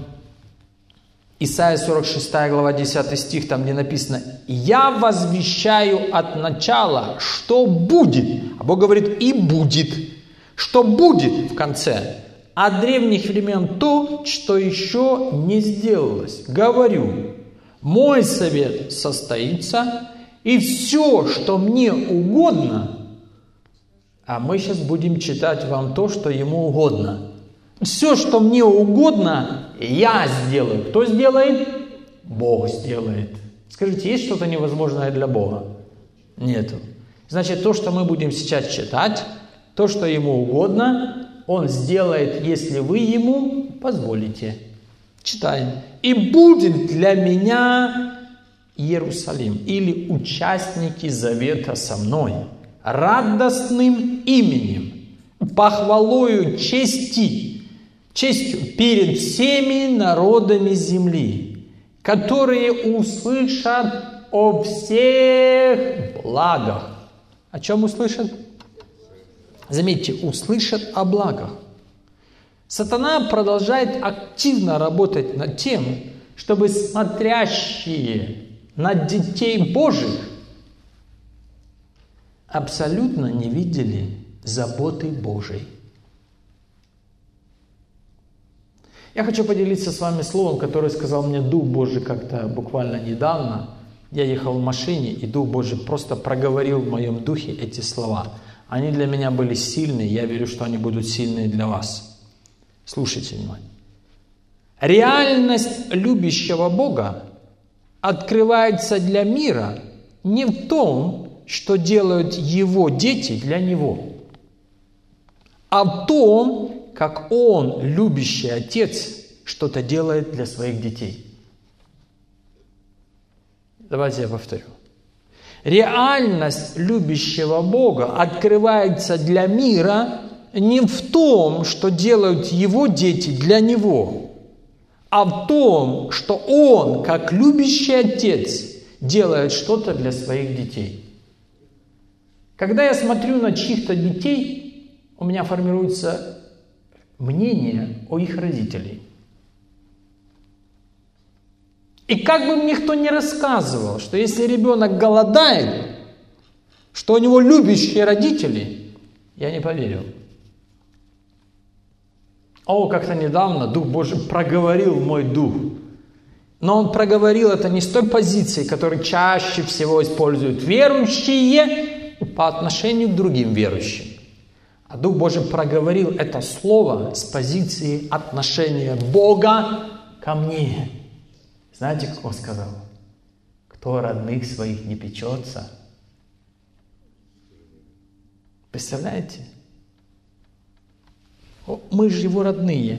Исайя сорок шестая глава, десятый стих, там где написано: «Я возвещаю от начала, что будет». А Бог говорит: «И будет». Что будет в конце? От древних времен то, что еще не сделалось. Говорю, мой совет состоится, и все, что мне угодно, а мы сейчас будем читать вам то, что ему угодно. Все, что мне угодно, я сделаю. Кто сделает? Бог сделает. Скажите, есть что-то невозможное для Бога? Нету. Значит, то, что мы будем сейчас читать, то, что ему угодно, он сделает, если вы ему позволите. Читаем. «И будет для меня Иерусалим, или участники завета со мной, радостным именем, похвалою чести, честью перед всеми народами земли, которые услышат о всех благах». О чем услышат? Заметьте, услышат о благах. Сатана продолжает активно работать над тем, чтобы смотрящие на детей Божьих абсолютно не видели заботы Божьей. Я хочу поделиться с вами словом, которое сказал мне Дух Божий как-то буквально недавно. Я ехал в машине, и Дух Божий просто проговорил в моем духе эти слова. Они для меня были сильные, я верю, что они будут сильные для вас. Слушайте внимательно. Реальность любящего Бога открывается для мира не в том, что делают его дети для него, а в том, как он, любящий отец, что-то делает для своих детей. Давайте я повторю. Реальность любящего Бога открывается для мира не в том, что делают его дети для него, а в том, что он, как любящий отец, делает что-то для своих детей. Когда я смотрю на чьих-то детей, у меня формируется мнение о их родителях. И как бы мне никто не рассказывал, что если ребенок голодает, что у него любящие родители, я не поверил. О, как-то недавно Дух Божий проговорил в мой дух. Но Он проговорил это не с той позиции, которую чаще всего используют верующие по отношению к другим верующим. А Дух Божий проговорил это слово с позиции отношения Бога ко мне. Знаете, как Он сказал? Кто родных своих не печется. Представляете? Мы же Его родные.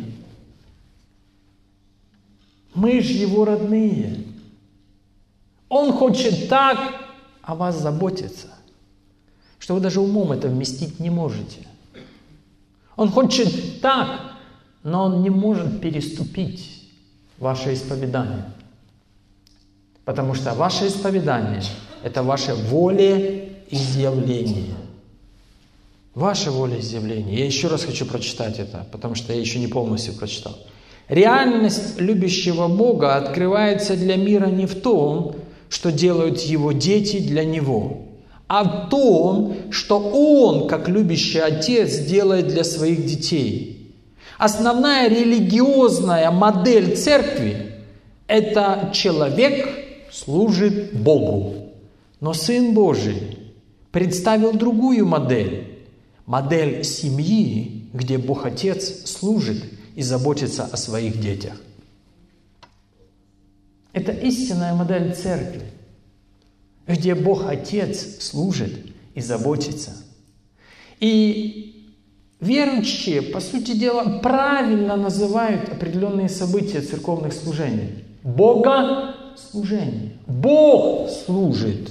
Мы же Его родные. Он хочет так о вас заботиться, что вы даже умом это вместить не можете. Он хочет так, но Он не может переступить ваше исповедание. Потому что ваше исповедание – это ваше волеизъявление. Ваше волеизъявление. Я еще раз хочу прочитать это, потому что я еще не полностью прочитал. Реальность любящего Бога открывается для мира не в том, что делают Его дети для Него, а в том, что Он, как любящий Отец, делает для своих детей. Основная религиозная модель церкви – это человек служит Богу. Но Сын Божий представил другую модель. Модель семьи, где Бог Отец служит и заботится о своих детях. Это истинная модель церкви, где Бог Отец служит и заботится. И верующие, по сути дела, правильно называют определенные события церковных служений. Богослужение. Бог служит.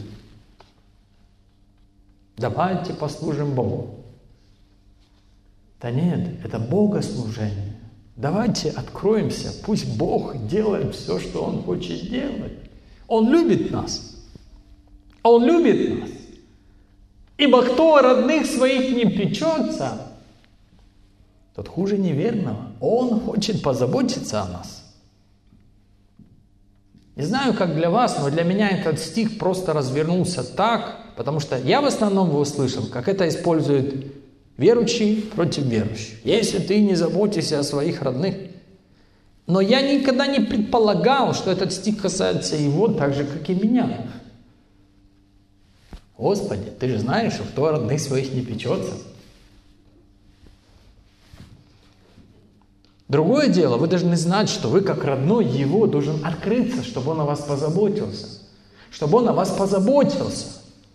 Давайте послужим Богу. Да нет, это богослужение. Давайте откроемся, пусть Бог делает все, что Он хочет делать. Он любит нас. Он любит нас. Ибо кто родных своих не печется, тот хуже неверного. Он хочет позаботиться о нас. Не знаю, как для вас, но для меня этот стих просто развернулся так, потому что я в основном его слышал, как это использует верующий против верующих. Если ты не заботишься о своих родных. Но я никогда не предполагал, что этот стих касается его так же, как и меня. Господи, ты же знаешь, что кто родных своих не печется. Другое дело, вы должны знать, что вы, как родной Его, должен открыться, чтобы Он о вас позаботился. Чтобы Он о вас позаботился.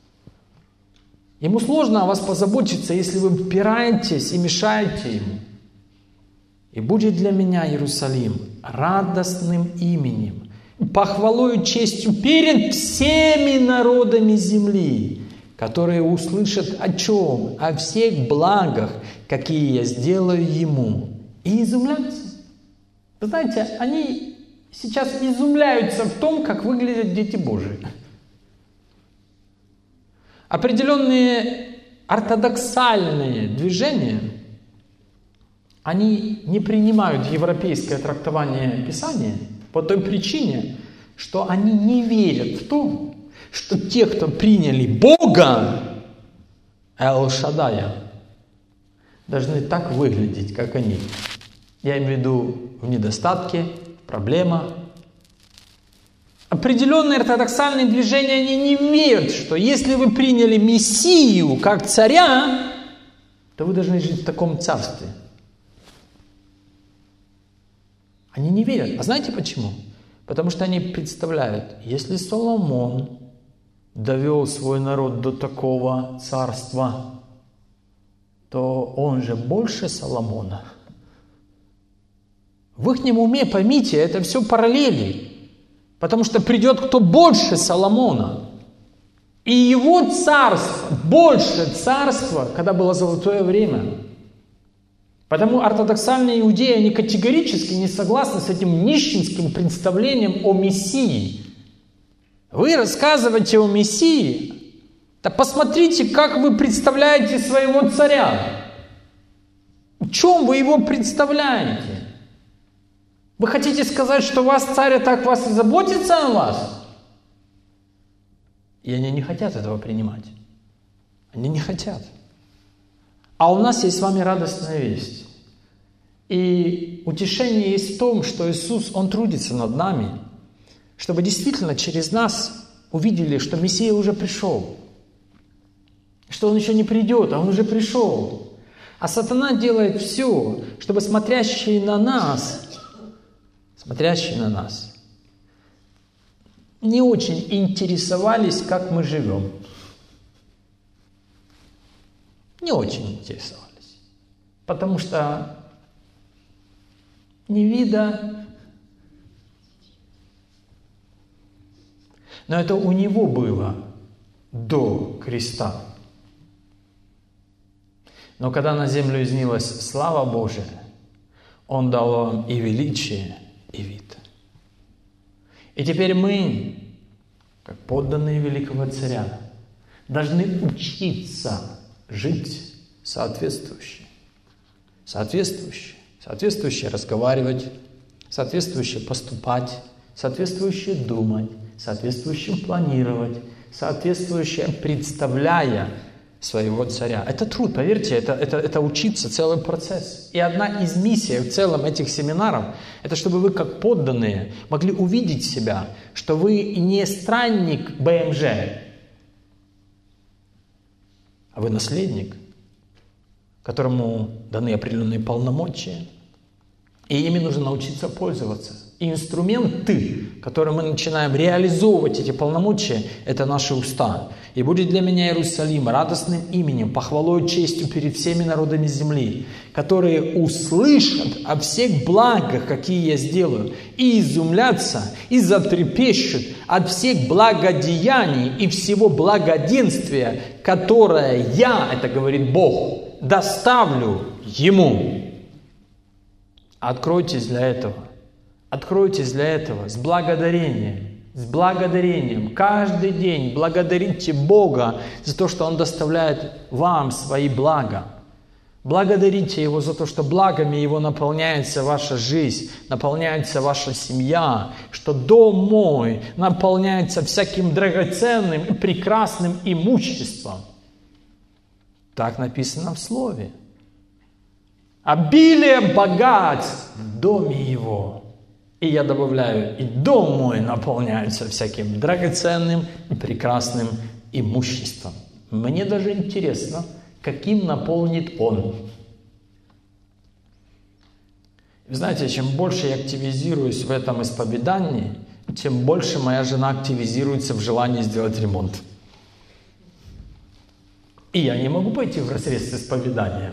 Ему сложно о вас позаботиться, если вы упираетесь и мешаете Ему. «И будет для меня Иерусалим радостным именем, похвалою честью перед всеми народами земли, которые услышат о чем? О всех благах, какие я сделаю Ему». И изумляются. Вы знаете, они сейчас изумляются в том, как выглядят дети Божии. Определенные ортодоксальные движения, они не принимают европейское трактование Писания по той причине, что они не верят в то, что те, кто приняли Бога, Эл-Шадая, должны так выглядеть, как они. Я имею в виду в недостатке, проблема. Определенные ортодоксальные движения, они не верят, что если вы приняли Мессию как царя, то вы должны жить в таком царстве. Они не верят. А знаете почему? Потому что они представляют, если Соломон довел свой народ до такого царства, то он же больше Соломона. В их уме, поймите, это все параллели. Потому что придет кто больше Соломона. И его царство, больше царства, когда было золотое время. Потому ортодоксальные иудеи, они категорически не согласны с этим нищенским представлением о Мессии. Вы рассказываете о Мессии, да посмотрите, как вы представляете своего царя. В чем вы его представляете? Вы хотите сказать, что вас царь так вас и заботится о вас? И они не хотят этого принимать. Они не хотят. А у нас есть с вами радостная весть. И утешение есть в том, что Иисус, Он трудится над нами. чтобы действительно через нас увидели, что Мессия уже пришел, что Он еще не придет, а Он уже пришел. А сатана делает все, чтобы смотрящие на нас, смотрящие на нас, не очень интересовались, как мы живем. Не очень интересовались. Потому что не вида. Но это у него было до креста. Но когда на землю изнилась слава Божия, Он дал вам и величие, и вид. И теперь мы, как подданные великого царя, должны учиться жить соответствующе. Соответствующе. Соответствующе разговаривать, соответствующе поступать, соответствующе думать, соответствующе планировать, соответствующе представляя своего царя. Это труд, поверьте, это, это, это учиться, целый процесс. И одна из миссий в целом этих семинаров, это чтобы вы как подданные могли увидеть себя, что вы не странник бэ эм жэ, а вы наследник, которому даны определенные полномочия, и ими нужно научиться пользоваться. И инструменты, которые мы начинаем реализовывать эти полномочия, это наши уста. «И будет для меня Иерусалим радостным именем, похвалой и честью перед всеми народами земли, которые услышат о всех благах, какие я сделаю, и изумлятся, и затрепещут от всех благодеяний и всего благоденствия, которое я, это говорит Бог, доставлю ему». Откройтесь для этого. Откройтесь для этого с благодарением. С благодарением. Каждый день благодарите Бога за то, что Он доставляет вам свои блага. Благодарите Его за то, что благами Его наполняется ваша жизнь, наполняется ваша семья, что дом мой наполняется всяким драгоценным и прекрасным имуществом. Так написано в Слове. Обилие богатств в доме Его. И я добавляю, и дом мой наполняется всяким драгоценным и прекрасным имуществом. Мне даже интересно, каким наполнит Он. Вы знаете, чем больше я активизируюсь в этом исповедании, тем больше моя жена активизируется в желании сделать ремонт. И я не могу пойти в разрез исповедания.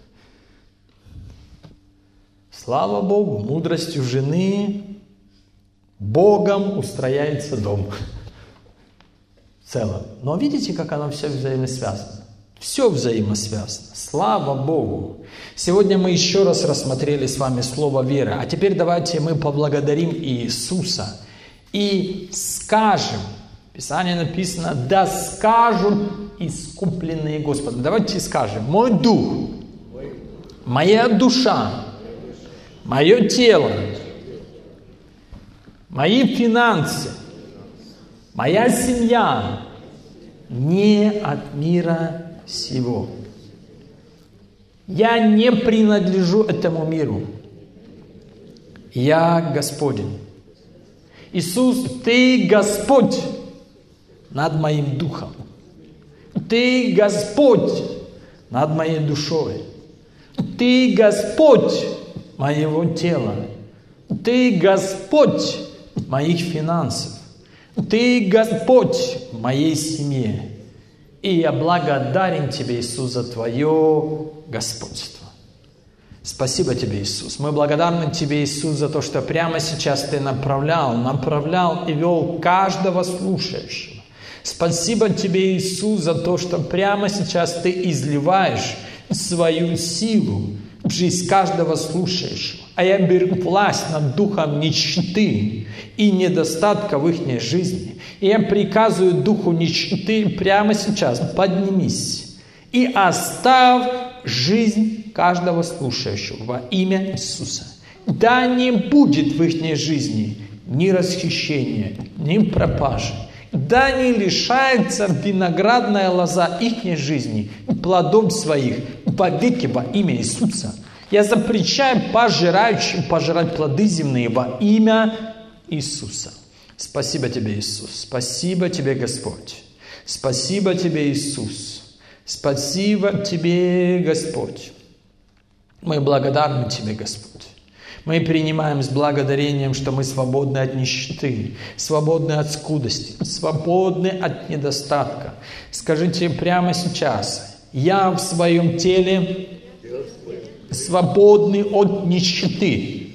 Слава Богу, мудростью жены Богом устрояется дом. В целом. Но видите, как оно все взаимосвязано? Все взаимосвязано. Слава Богу. Сегодня мы еще раз рассмотрели с вами слово веры. А теперь давайте мы поблагодарим Иисуса и скажем. В Писании написано: да скажут искупленные Господом. Давайте скажем: мой дух, моя душа, мое тело, мои финансы, моя семья не от мира сего. Я не принадлежу этому миру. Я Господень. Иисус, Ты Господь над моим духом. Ты Господь над моей душой. Ты Господь моего тела. Ты Господь моих финансов. Ты Господь моей семьи. И я благодарен Тебе, Иисус, за Твое господство. Спасибо Тебе, Иисус. Мы благодарны Тебе, Иисус, за то, что прямо сейчас Ты направлял, направлял и вел каждого слушающего. Спасибо Тебе, Иисус, за то, что прямо сейчас Ты изливаешь свою силу в жизнь каждого слушающего. А я беру власть над духом нищеты и недостатка в их жизни. И я приказываю духу нищеты прямо сейчас: поднимись и оставь жизнь каждого слушающего во имя Иисуса. Да не будет в их жизни ни расхищения, ни пропажи. Да не лишается виноградная лоза их жизни плодов своих вовеки во имя Иисуса. Я запрещаю пожирающим пожирать плоды земные во имя Иисуса. Спасибо Тебе, Иисус. Спасибо Тебе, Господь. Спасибо Тебе, Иисус. Спасибо Тебе, Господь. Мы благодарны Тебе, Господь. Мы принимаем с благодарением, что мы свободны от нищеты, свободны от скудости, свободны от недостатка. Скажите прямо сейчас: я в своем теле свободный от нищеты.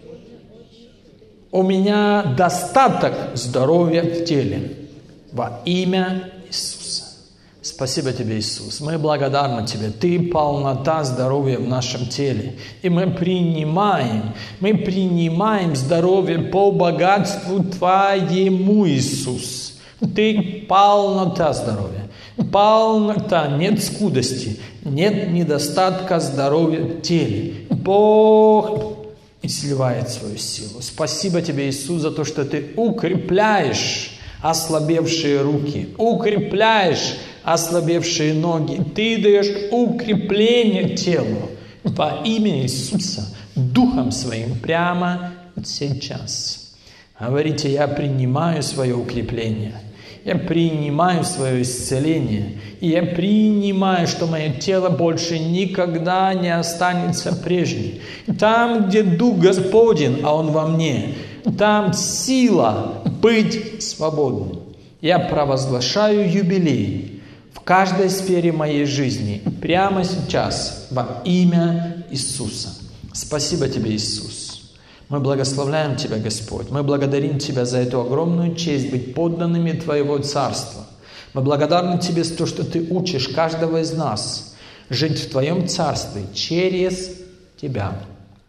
У меня достаток здоровья в теле. Во имя Иисуса. Спасибо Тебе, Иисус. Мы благодарны Тебе. Ты полнота здоровья в нашем теле. И мы принимаем, мы принимаем здоровье по богатству Твоему, Иисус. Ты полнота здоровья. Полнота, нет скудости, нет недостатка здоровья в теле. Бог изливает свою силу. Спасибо Тебе, Иисус, за то, что Ты укрепляешь ослабевшие руки, укрепляешь ослабевшие ноги. Ты даешь укрепление телу во имя Иисуса Духом Своим прямо сейчас. Говорите: я принимаю свое укрепление, я принимаю свое исцеление, и я принимаю, что мое тело больше никогда не останется прежним. Там, где Дух Господень, а Он во мне, там сила быть свободным. Я провозглашаю юбилей в каждой сфере моей жизни прямо сейчас во имя Иисуса. Спасибо Тебе, Иисус. Мы благословляем Тебя, Господь. Мы благодарим Тебя за эту огромную честь быть подданными Твоего Царства. Мы благодарны Тебе за то, что Ты учишь каждого из нас жить в Твоем Царстве через Тебя,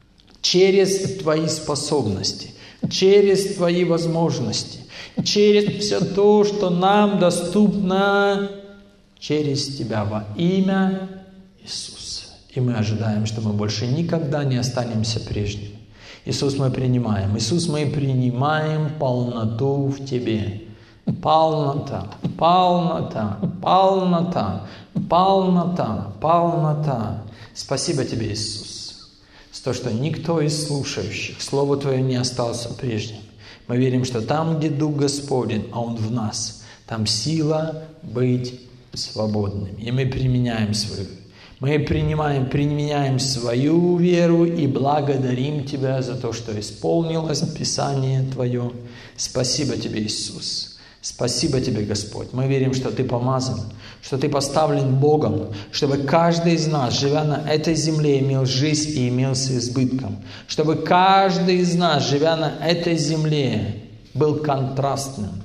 через Твои способности, через Твои возможности, через все то, что нам доступно через Тебя во имя Иисуса. И мы ожидаем, что мы больше никогда не останемся прежними. Иисус, мы принимаем. Иисус, мы принимаем полноту в Тебе. Полнота, полнота, полнота, полнота, полнота. Спасибо Тебе, Иисус, за то, что никто из слушающих Слово Твое не остался прежним. Мы верим, что там, где Дух Господень, а Он в нас, там сила быть свободными. И мы применяем свою, мы принимаем, применяем свою веру и благодарим Тебя за то, что исполнилось Писание Твое. Спасибо Тебе, Иисус. Спасибо Тебе, Господь. Мы верим, что Ты помазан, что Ты поставлен Богом, чтобы каждый из нас, живя на этой земле, имел жизнь и имел с избытком. Чтобы каждый из нас, живя на этой земле, был контрастным.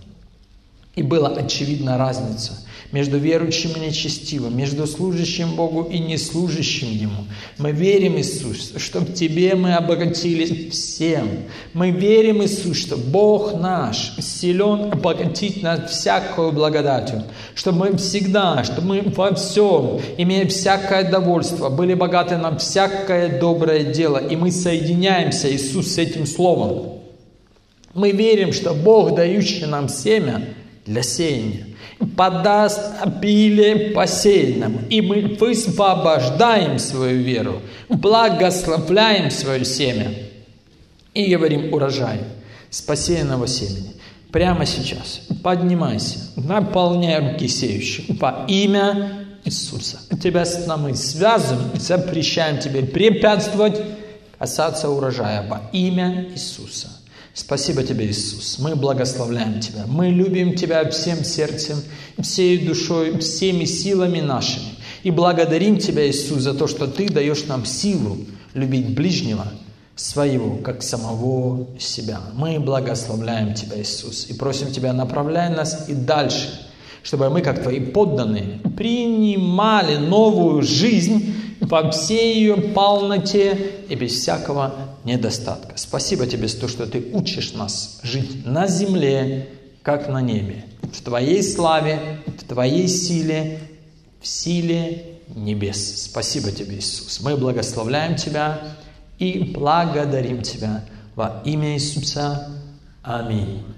И была очевидна разница между верующим и нечестивым, между служащим Богу и неслужащим Ему. Мы верим, Иисус, что в Тебе мы обогатились всем. Мы верим, Иисус, что Бог наш силен обогатить нас всякою благодатью, что мы всегда, что мы во всем, имея всякое довольство, были богаты на всякое доброе дело, и мы соединяемся, Иисус, с этим Словом. Мы верим, что Бог, дающий нам семя для сеяния, подаст обилие посеянному, и мы высвобождаем свою веру, благословляем свое семя и говорим: урожай с посеянного семени. Прямо сейчас поднимайся, наполняй руки сеющих во имя Иисуса. Тебя с нами связываем и запрещаем тебе препятствовать касаться урожая во имя Иисуса. Спасибо Тебе, Иисус. Мы благословляем Тебя. Мы любим Тебя всем сердцем, всей душой, всеми силами нашими. И благодарим Тебя, Иисус, за то, что Ты даешь нам силу любить ближнего своего, как самого себя. Мы благословляем Тебя, Иисус, и просим Тебя, направляй нас и дальше, чтобы мы, как Твои подданные, принимали новую жизнь во всей ее полноте и без всякого недостатка. Спасибо Тебе за то, что Ты учишь нас жить на земле, как на небе, в Твоей славе, в Твоей силе, в силе небес. Спасибо Тебе, Иисус. Мы благословляем Тебя и благодарим Тебя во имя Иисуса. Аминь.